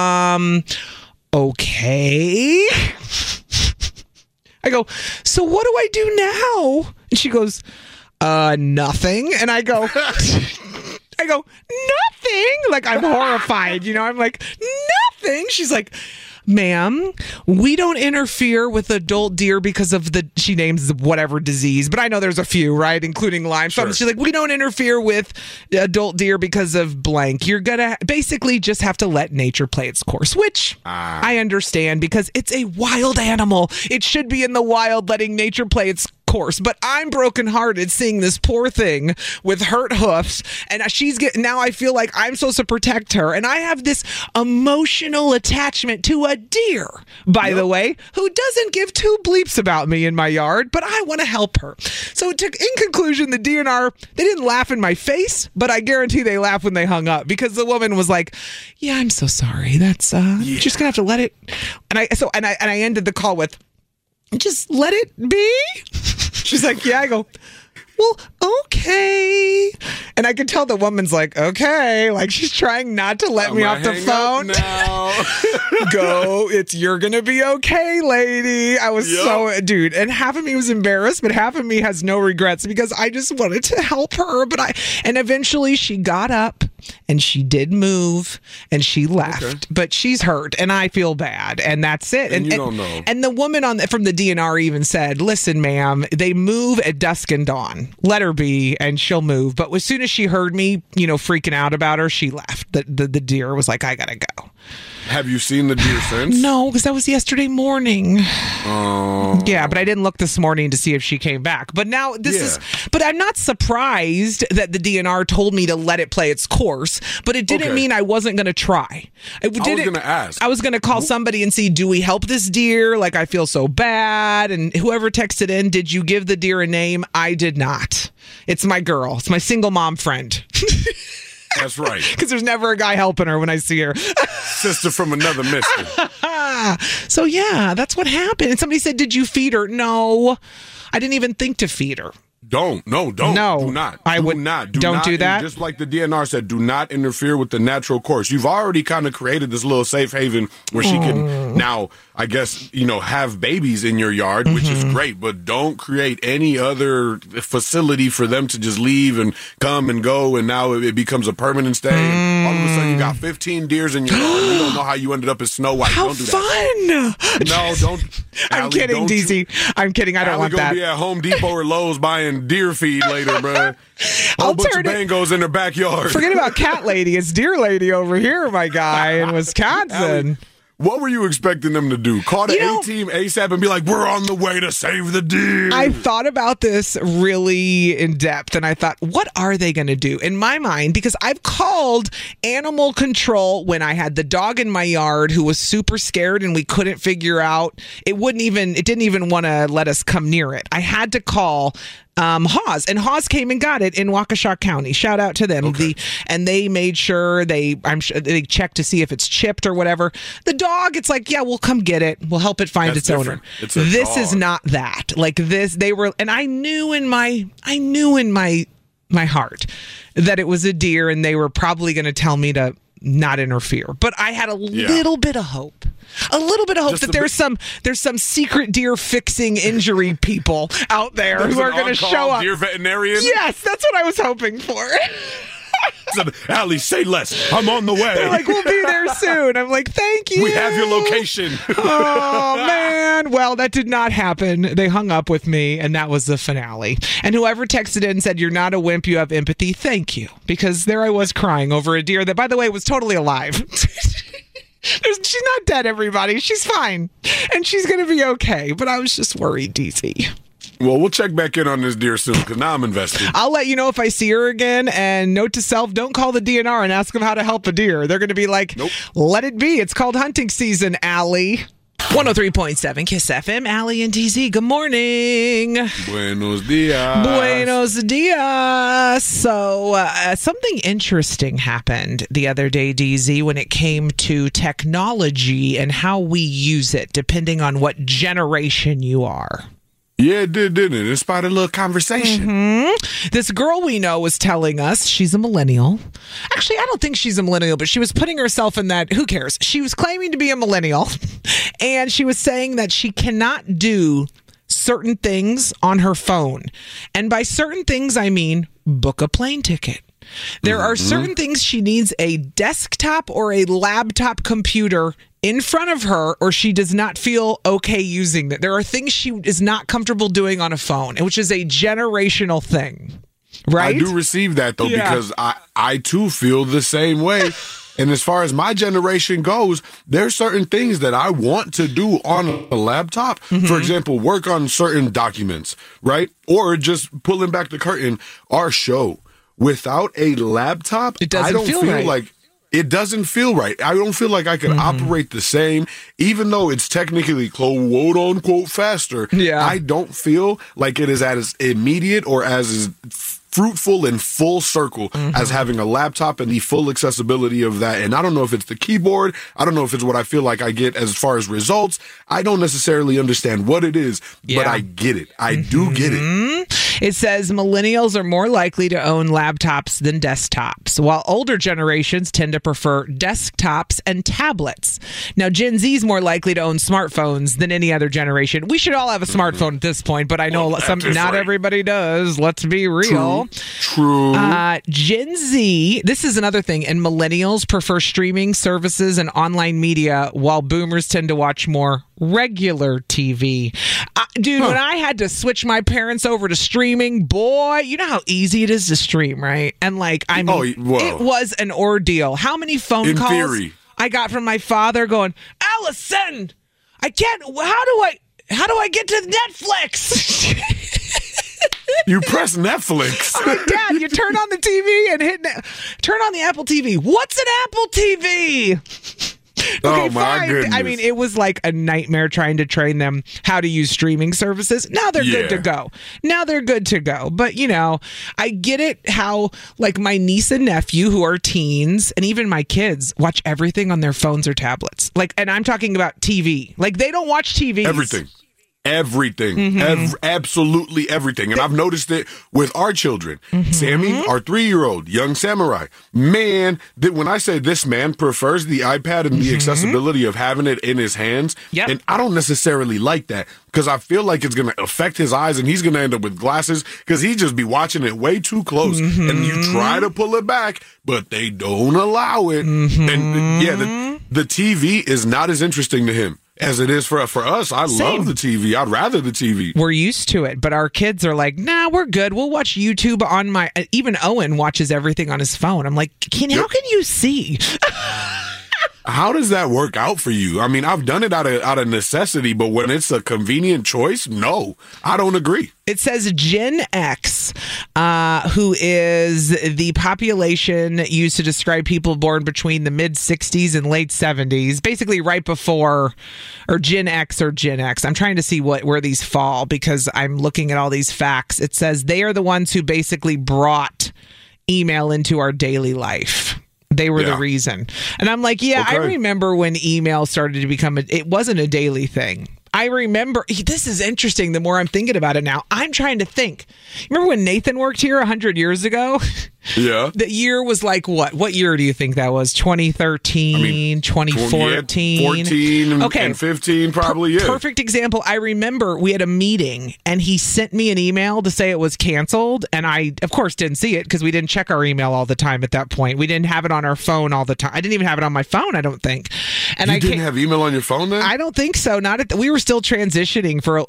okay. I go, so what do I do now? And she goes, nothing. And I go, nothing. Like, I'm horrified, I'm like, nothing. She's like, ma'am, we don't interfere with adult deer because of she names whatever disease, but I know there's a few, right? Including Lyme. So she's like, we don't interfere with adult deer because of blank. You're going to basically just have to let nature play its course, which I understand because it's a wild animal. It should be in the wild, letting nature play its course. But I'm brokenhearted seeing this poor thing with hurt hoofs, and now I feel like I'm supposed to protect her, and I have this emotional attachment to a deer, by the way, who doesn't give two bleeps about me in my yard, but I want to help her. So in conclusion, the DNR, they didn't laugh in my face, but I guarantee they laughed when they hung up, because the woman was like, yeah, I'm so sorry. That's just gonna have to let it. And I ended the call with, just let it be. She's like, yeah. I go, well, okay. And I could tell the woman's like, okay. Like, she's trying not to let me off the phone. Go, you're going to be okay, lady. I was dude. And half of me was embarrassed, but half of me has no regrets because I just wanted to help her. And eventually she got up and she did move and she left, but she's hurt and I feel bad, and that's it. And you don't know. And the woman from the DNR even said, listen, ma'am, they move at dusk and dawn. Let her be and she'll move. But as soon as she heard me, freaking out about her, she left. The deer was like, I gotta go. Have you seen the deer since? No, because that was yesterday morning. Yeah, but I didn't look this morning to see if she came back. But now but I'm not surprised that the DNR told me to let it play its course, but it didn't mean I wasn't going to try. I was going to ask. I was going to call somebody and see, do we help this deer? Like, I feel so bad. And whoever texted in, did you give the deer a name? I did not. It's my girl. It's my single mom friend. That's right. Because there's never a guy helping her when I see her. Sister from another mister. So, yeah, that's what happened. And somebody said, did you feed her? No, I didn't even think to feed her. Don't. No. Do not. I would not. Don't do that. Just like the DNR said, do not interfere with the natural course. You've already kind of created this little safe haven where she can now, I guess, have babies in your yard, which is great, but don't create any other facility for them to just leave and come and go, and now it becomes a permanent stay. And all of a sudden, you got 15 deers in your yard. You don't know how you ended up as Snow White. How don't do that. Fun! No, don't. I'm kidding, DZ. I'm kidding. I don't want that. Gonna be at Home Depot or Lowe's buying deer feed later, bro. Whole bunch of bangos in their backyard. Forget about cat lady. It's deer lady over here, my guy, in Wisconsin. Allie, what were you expecting them to do? Call the A-team ASAP and be like, we're on the way to save the deer? I thought about this really in depth, and I thought, what are they going to do? In my mind, because I've called animal control when I had the dog in my yard who was super scared and we couldn't figure out, it didn't even want to let us come near it. I had to call Haws, and Haws came and got it in Waukesha County. Shout out to them. And they made sure they checked to see if it's chipped or whatever. The dog, it's like, yeah, we'll come get it. We'll help it find its owner. This is not that. Like this, and I knew in my heart that it was a deer, and they were probably going to tell me to not interfere. But I had a little bit of hope. A little bit of hope that there's some secret deer fixing injury people out there who are going to show up. Deer veterinarian? Yes, that's what I was hoping for. Allie, say less. I'm on the way. They're like, we'll be there soon. I'm like, thank you. We have your location. Oh, man. Well, that did not happen. They hung up with me, and that was the finale. And whoever texted in and said, you're not a wimp, you have empathy, thank you. Because there I was crying over a deer that, by the way, was totally alive. She's not dead, everybody. She's fine. And she's going to be okay. But I was just worried, DC. Well, we'll check back in on this deer soon, because now I'm invested. I'll let you know if I see her again. And note to self, don't call the DNR and ask them how to help a deer. They're going to be like, nope. Let it be. It's called hunting season, Allie. 103.7 Kiss FM, Allie and DZ. Good morning. Buenos dias. Buenos dias. So, something interesting happened the other day, DZ, when it came to technology and how we use it, depending on what generation you are. Yeah, it did, didn't it? It inspired a little conversation. Mm-hmm. This girl we know was telling us she's a millennial. Actually, I don't think she's a millennial, but she was putting herself in that. Who cares? She was claiming to be a millennial, and she was saying that she cannot do certain things on her phone. And by certain things, I mean book a plane ticket. There are certain things she needs a desktop or a laptop computer in front of her, or she does not feel okay using that. There are things she is not comfortable doing on a phone, which is a generational thing, right? I do receive that, though, because I too feel the same way. And as far as my generation goes, there's certain things that I want to do on a laptop. For example, work on certain documents, right? Or just pulling back the curtain, our show. Without a laptop, I don't feel right. like it doesn't feel right. I don't feel like I can operate the same, even though it's technically quote unquote faster. Yeah. I don't feel like it is as immediate or as fruitful and full circle as having a laptop and the full accessibility of that. And I don't know if it's the keyboard. I don't know if it's what I feel like I get as far as results. I don't necessarily understand what it is, but I get it. I do get it. It says millennials are more likely to own laptops than desktops, while older generations tend to prefer desktops and tablets. Now, Gen Z is more likely to own smartphones than any other generation. We should all have a smartphone at this point, but I know not everybody does. Let's be real. True. Gen Z, this is another thing, and millennials prefer streaming services and online media, while boomers tend to watch more regular TV. Dude, when I had to switch my parents over to streaming, boy, you know how easy it is to stream, right? And it was an ordeal. How many phone calls I got from my father going, Allison, how do I get to Netflix? You press Netflix. I'm like, Dad, you turn on the TV and turn on the Apple TV. What's an Apple TV? Okay, my goodness. I mean, it was like a nightmare trying to train them how to use streaming services. Now they're good to go. But, you know, I get it how, like, my niece and nephew who are teens and even my kids watch everything on their phones or tablets. Like, and I'm talking about TV. Like, they don't watch TV. Everything. Absolutely everything. And I've noticed it with our children. Sammy, our 3-year-old, young samurai. Man, when I say this man prefers the iPad and the accessibility of having it in his hands, and I don't necessarily like that because I feel like it's going to affect his eyes and he's going to end up with glasses because he just be watching it way too close. And you try to pull it back, but they don't allow it. And the TV is not as interesting to him as it is for us. I love the TV. I'd rather the TV. We're used to it, but our kids are like, nah, we're good. We'll watch YouTube on my... Even Owen watches everything on his phone. I'm like, how can you see? How does that work out for you? I mean, I've done it out of necessity, but when it's a convenient choice, no, I don't agree. It says Gen X, who is the population used to describe people born between the mid-60s and late 70s, basically right before, or Gen X or Gen X. I'm trying to see where these fall because I'm looking at all these facts. It says they are the ones who basically brought email into our daily life. They were the reason. And I'm like, I remember when email started to become, it wasn't a daily thing. I remember, this is interesting the more I'm thinking about it now. I'm trying to think. Remember when Nathan worked here 100 years ago? Yeah. The year was like what? What year do you think that was? 2013, 2014? 14 and 15 probably, Perfect example. I remember we had a meeting and he sent me an email to say it was canceled. And I, of course, didn't see it because we didn't check our email all the time at that point. We didn't have it on our phone all the time. I didn't even have it on my phone, I don't think. And you didn't have email on your phone then? I don't think so. We were still transitioning for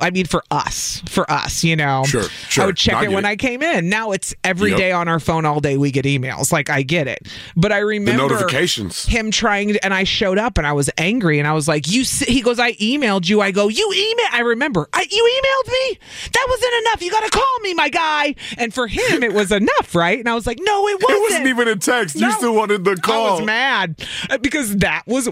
us, you know. Sure. I would check it when I came in. Now it's every day on our phone all day we get emails. Like, I get it. But I remember the notifications. Him trying to, and I showed up and I was angry and I was like, he goes, I emailed you. I go, you emailed? I remember. You emailed me? That wasn't enough. You got to call me, my guy. And for him, it was enough, right? And I was like, no, it wasn't. It wasn't even a text. You still wanted the call. I was mad because we were not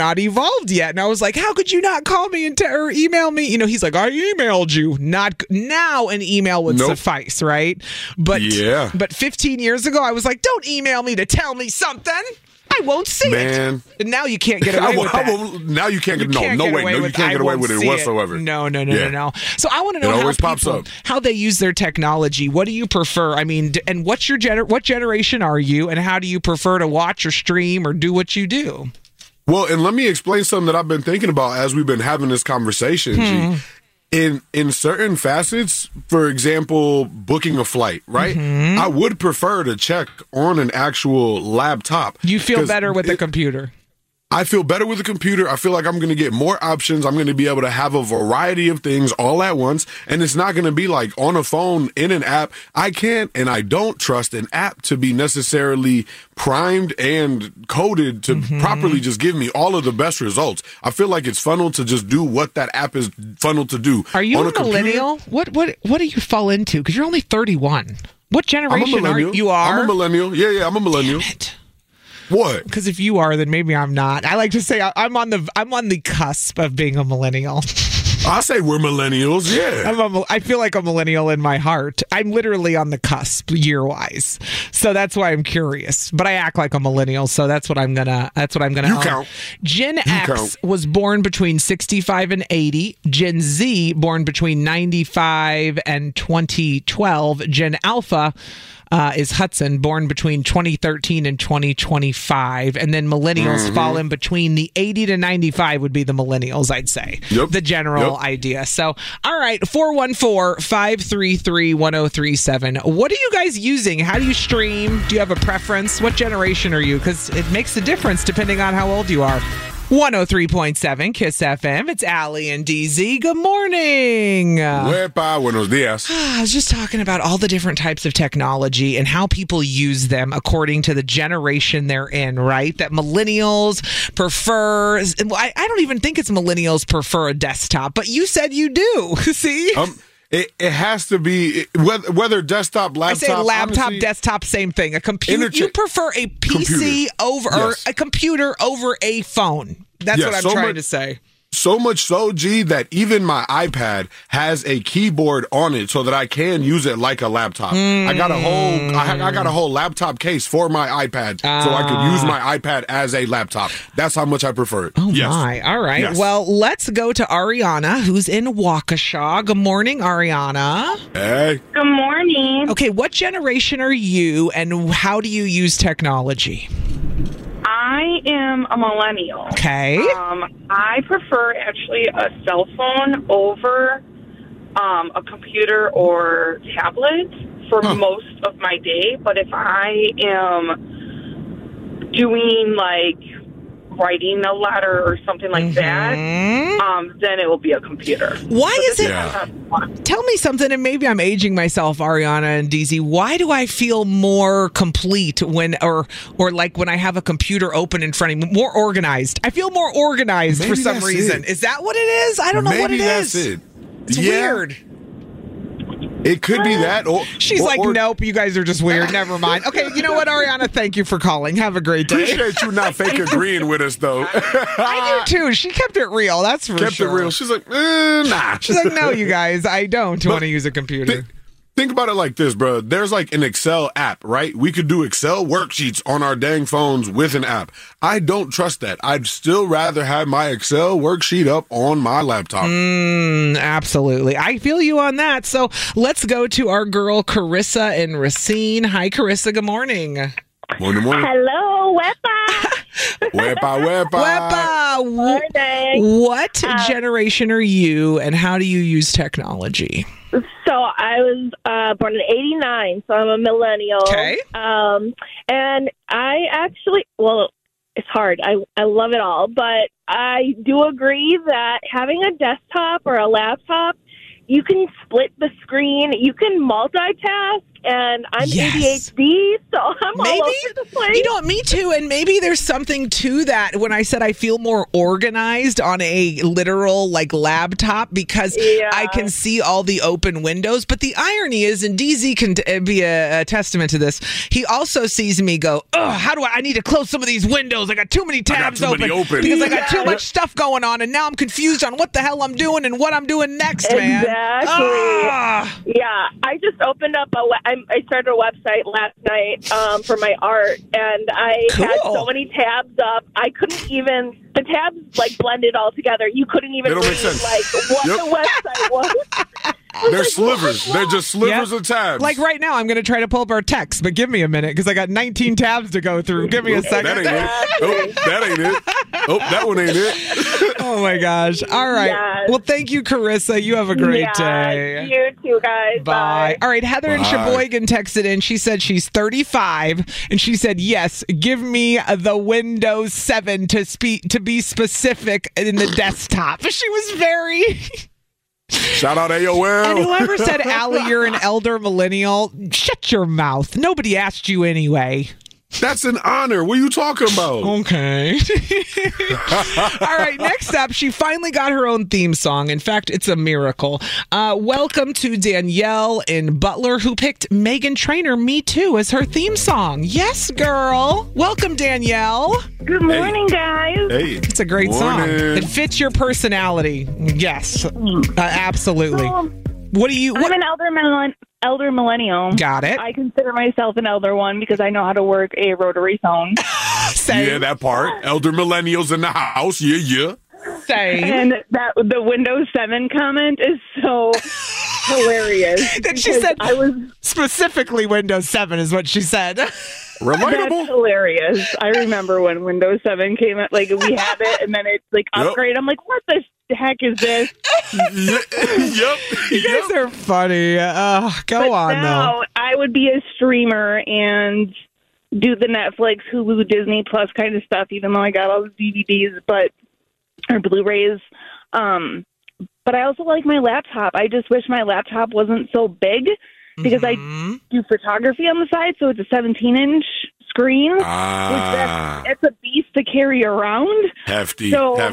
not evolved yet. And I was like, how could you not call me or email me? You know, he's like, I emailed you. Not now an email would suffice, right? But 15 years ago, I was like, don't email me to tell me something. I won't see it. And now you can't get away with that. Now you can't get you can't get away with it whatsoever. No. So I want to know how they use their technology. What do you prefer? I mean, and what generation are you, and how do you prefer to watch or stream or do what you do? Well, and let me explain something that I've been thinking about as we've been having this conversation, G. In certain facets, for example, booking a flight, right? I would prefer to check on an actual laptop. You feel better with a computer. I feel better with a computer. I feel like I'm going to get more options. I'm going to be able to have a variety of things all at once. And it's not going to be like on a phone in an app. I can't and I don't trust an app to be necessarily primed and coded to properly just give me all of the best results. I feel like it's funneled to just do what that app is funneled to do. Are you a millennial? What do you fall into? Because you're only 31. What generation are you? You are? I'm a millennial. Yeah, I'm a millennial. Damn it. What? Because if you are, then maybe I'm not. I like to say I'm on the cusp of being a millennial. I say we're millennials. Yeah, I feel like a millennial in my heart. I'm literally on the cusp year-wise, so that's why I'm curious. But I act like a millennial, so that's what I'm gonna. You count. Gen X was born between 65 and 80. Gen Z born between 95 and 2012. Gen Alpha is Hudson, born between 2013 and 2025. And then millennials fall in between the 80 to 95 would be the millennials, I'd say. The general idea. So, all right, 414-533-1037. What are you guys using? How do you stream? Do you have a preference? What generation are you? Because it makes a difference depending on how old you are. 103.7 Kiss FM. It's Allie and DZ. Good morning. Buenos dias. I was just talking about all the different types of technology and how people use them according to the generation they're in, right? That millennials prefer... I don't even think it's millennials prefer a desktop, but you said you do. See? It has to be whether desktop, laptop. I say laptop, honestly, desktop, same thing. A computer. You prefer a PC or a computer over a phone. That's what I'm trying to say. So much so, G, that even my iPad has a keyboard on it so that I can use it like a laptop. I got a whole laptop case for my iPad so I could use my iPad as a laptop. That's how much I prefer it. Oh my. All right. Yes. Well, let's go to Ariana, who's in Waukesha. Good morning, Ariana. Hey. Good morning. Okay, what generation are you and how do you use technology? I am a millennial. Okay. I prefer actually a cell phone over a computer or tablet for most of my day. But if I am doing like writing a letter or something like that, then it will be a computer. Why is it? Tell me something, and maybe I'm aging myself, Ariana and DZ. Why do I feel more complete when, or like when I have a computer open in front of me, more organized? I feel more organized for some reason. Is that what it is? I don't know what it is. Maybe It's that's it. weird. It could be that. She's like, nope, you guys are just weird. Never mind. Okay, you know what, Ariana? Thank you for calling. Have a great day. Appreciate you not fake agreeing with us, though. I do, too. She kept it real. That's for sure. Kept it real. She's like, nah. She's like, no, you guys, I don't want to use a computer. Think about it like this, bro. There's like an Excel app, right? We could do Excel worksheets on our dang phones with an app. I don't trust that. I'd still rather have my Excel worksheet up on my laptop. Absolutely. I feel you on that. So let's go to our girl, Carissa in Racine. Hi, Carissa. Good morning. Morning. Hello, Wepa. Wepa. What generation are you, and how do you use technology? So I was born in '89, so I'm a millennial. Okay. And I actually, it's hard. I love it all, but I do agree that having a desktop or a laptop, you can split the screen, you can multitask, and I'm Yes. ADHD, so I'm all over the place. You know what, me too. And maybe there's something to that when I said I feel more organized on a literal like laptop because I can see all the open windows. But the irony is, and DZ can be a testament to this, he also sees me go, oh, how do I need to close some of these windows. I got too many tabs open because I got too much stuff going on, and now I'm confused on what the hell I'm doing and what I'm doing next, man. Exactly. Yeah, I just opened up I started a website last night for my art, and I had so many tabs up. I couldn't even. The tabs like blended all together. You couldn't even read like what the website was. They're slivers. They're just slivers of tabs. Like right now, I'm going to try to pull up our text, but give me a minute because I got 19 tabs to go through. Give me a second. That ain't it. Oh, that ain't it. Oh, that one ain't it. Oh my gosh. All right. Yes. Well, thank you, Carissa. You have a great day. You too, guys. Bye. All right. Heather in Sheboygan texted in. She said she's 35, and she said, yes, give me the Windows 7 to be specific in the desktop. She was very... Shout out AOL. And whoever said, Allie, you're an elder millennial, shut your mouth. Nobody asked you anyway. That's an honor. What are you talking about? Okay. All right, next up, she finally got her own theme song. In fact, it's a miracle. Welcome to Danielle in Butler, who picked Meghan Trainor, Me Too, as her theme song. Yes, girl. Welcome, Danielle. Good morning, guys. Hey. It's a great song. It fits your personality. Yes, absolutely. What do you... I'm an elder millennial. Got it. I consider myself an elder one because I know how to work a rotary phone. Same. Yeah, that part. Elder millennials in the house. Yeah. Same. And the Windows 7 comment is so hilarious. That she said I was specifically Windows 7 is what she said. Relatable. That's hilarious. I remember when Windows 7 came out, like we had it and then it's like upgrade. I'm like, what the heck is this? Yep. You guys are funny. Go on, now, though. I would be a streamer and do the Netflix, Hulu, Disney Plus kind of stuff, even though I got all the DVDs or Blu-rays. But I also like my laptop. I just wish my laptop wasn't so big because I do photography on the side, so it's a 17-inch screen. It's a beast to carry around. Hefty.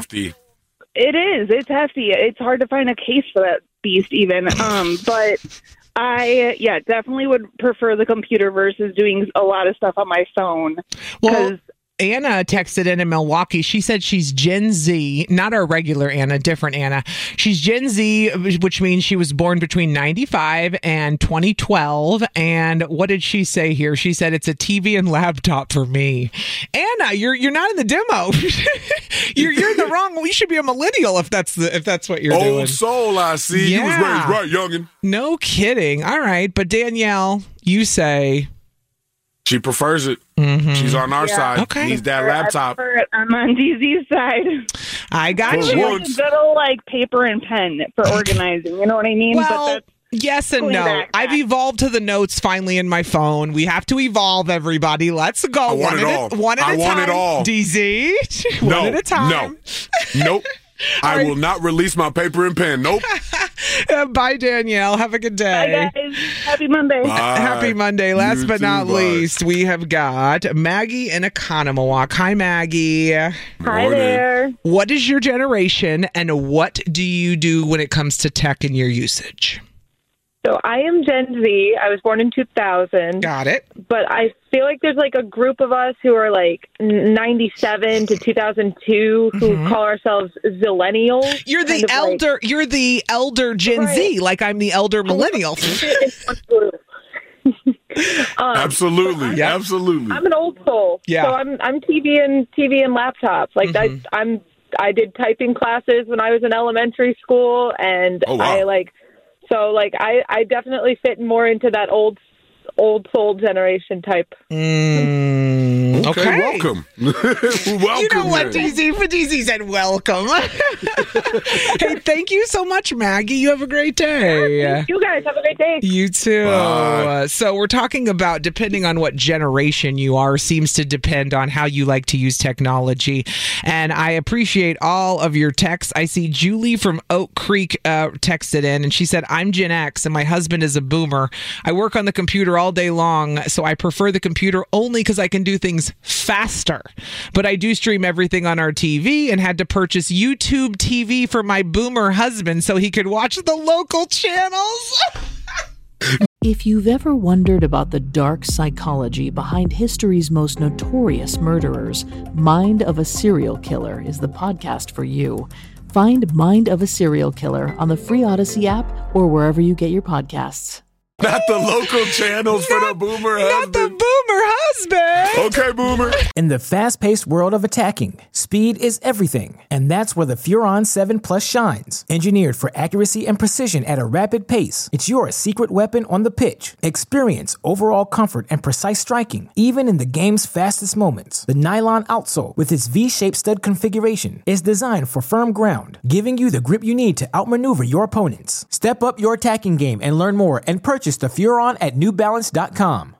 It is. It's hefty. It's hard to find a case for that beast even. But I, definitely would prefer the computer versus doing a lot of stuff on my phone. Well, Anna texted in Milwaukee. She said she's Gen Z, not our regular Anna, different Anna. She's Gen Z, which means she was born between 95 and 2012. And what did she say here? She said it's a TV and laptop for me. Anna, you're not in the demo. you're in the wrong. You should be a millennial if that's what you're doing. Old soul, I see. Yeah. You was raised right, youngin'. No kidding. All right, but Danielle, you she prefers it. She's on our side. Okay. Needs that laptop. I'm on DZ's side. I got you. Like a good old paper and pen for organizing. You know what I mean? Well, yes and no. I've evolved to the notes finally in my phone. We have to evolve, everybody. Let's go. I want it all. I want it all. DZ, one at a time. Nope. I will not release my paper and pen. Nope. Bye, Danielle. Have a good day. Bye, guys. Happy Monday. Bye. Happy Monday. Last but not bye. least, we have got Maggie in Economowalk. Hi, Maggie. Hi there. What is your generation, and what do you do when it comes to tech and your usage? So I am Gen Z. I was born in 2000. Got it. But I feel like there's a group of us who are 97 to 2002 who call ourselves Zillennials. You're the elder. You're the elder Gen Z. Like I'm the elder millennial. Absolutely. Absolutely. I'm an old soul. Yeah. So I'm TV and laptops. I did typing classes when I was in elementary school, and I definitely fit more into that old soul generation type. Ooh, Okay, welcome. Welcome. You know what, then. DZ? DZ said welcome. Hey, thank you so much, Maggie. You have a great day. You guys have a great day. You too. Bye. So we're talking about depending on what generation you are seems to depend on how you like to use technology. And I appreciate all of your texts. I see Julie from Oak Creek texted in, and she said, I'm Gen X and my husband is a boomer. I work on the computer all day long, so I prefer the computer only because I can do things faster. But I do stream everything on our TV and had to purchase YouTube TV for my boomer husband so he could watch the local channels. If you've ever wondered about the dark psychology behind history's most notorious murderers, Mind of a Serial Killer is the podcast for you. Find Mind of a Serial Killer on the free Odyssey app or wherever you get your podcasts. Not the local channels for the boomer husband. Not the boomer husband. Okay, boomer. In the fast-paced world of attacking, speed is everything, and that's where the Furon 7 Plus shines. Engineered for accuracy and precision at a rapid pace, it's your secret weapon on the pitch. Experience overall comfort and precise striking, even in the game's fastest moments. The nylon outsole, with its V-shaped stud configuration, is designed for firm ground, giving you the grip you need to outmaneuver your opponents. Step up your attacking game and learn more and purchase the Furon at NewBalance.com.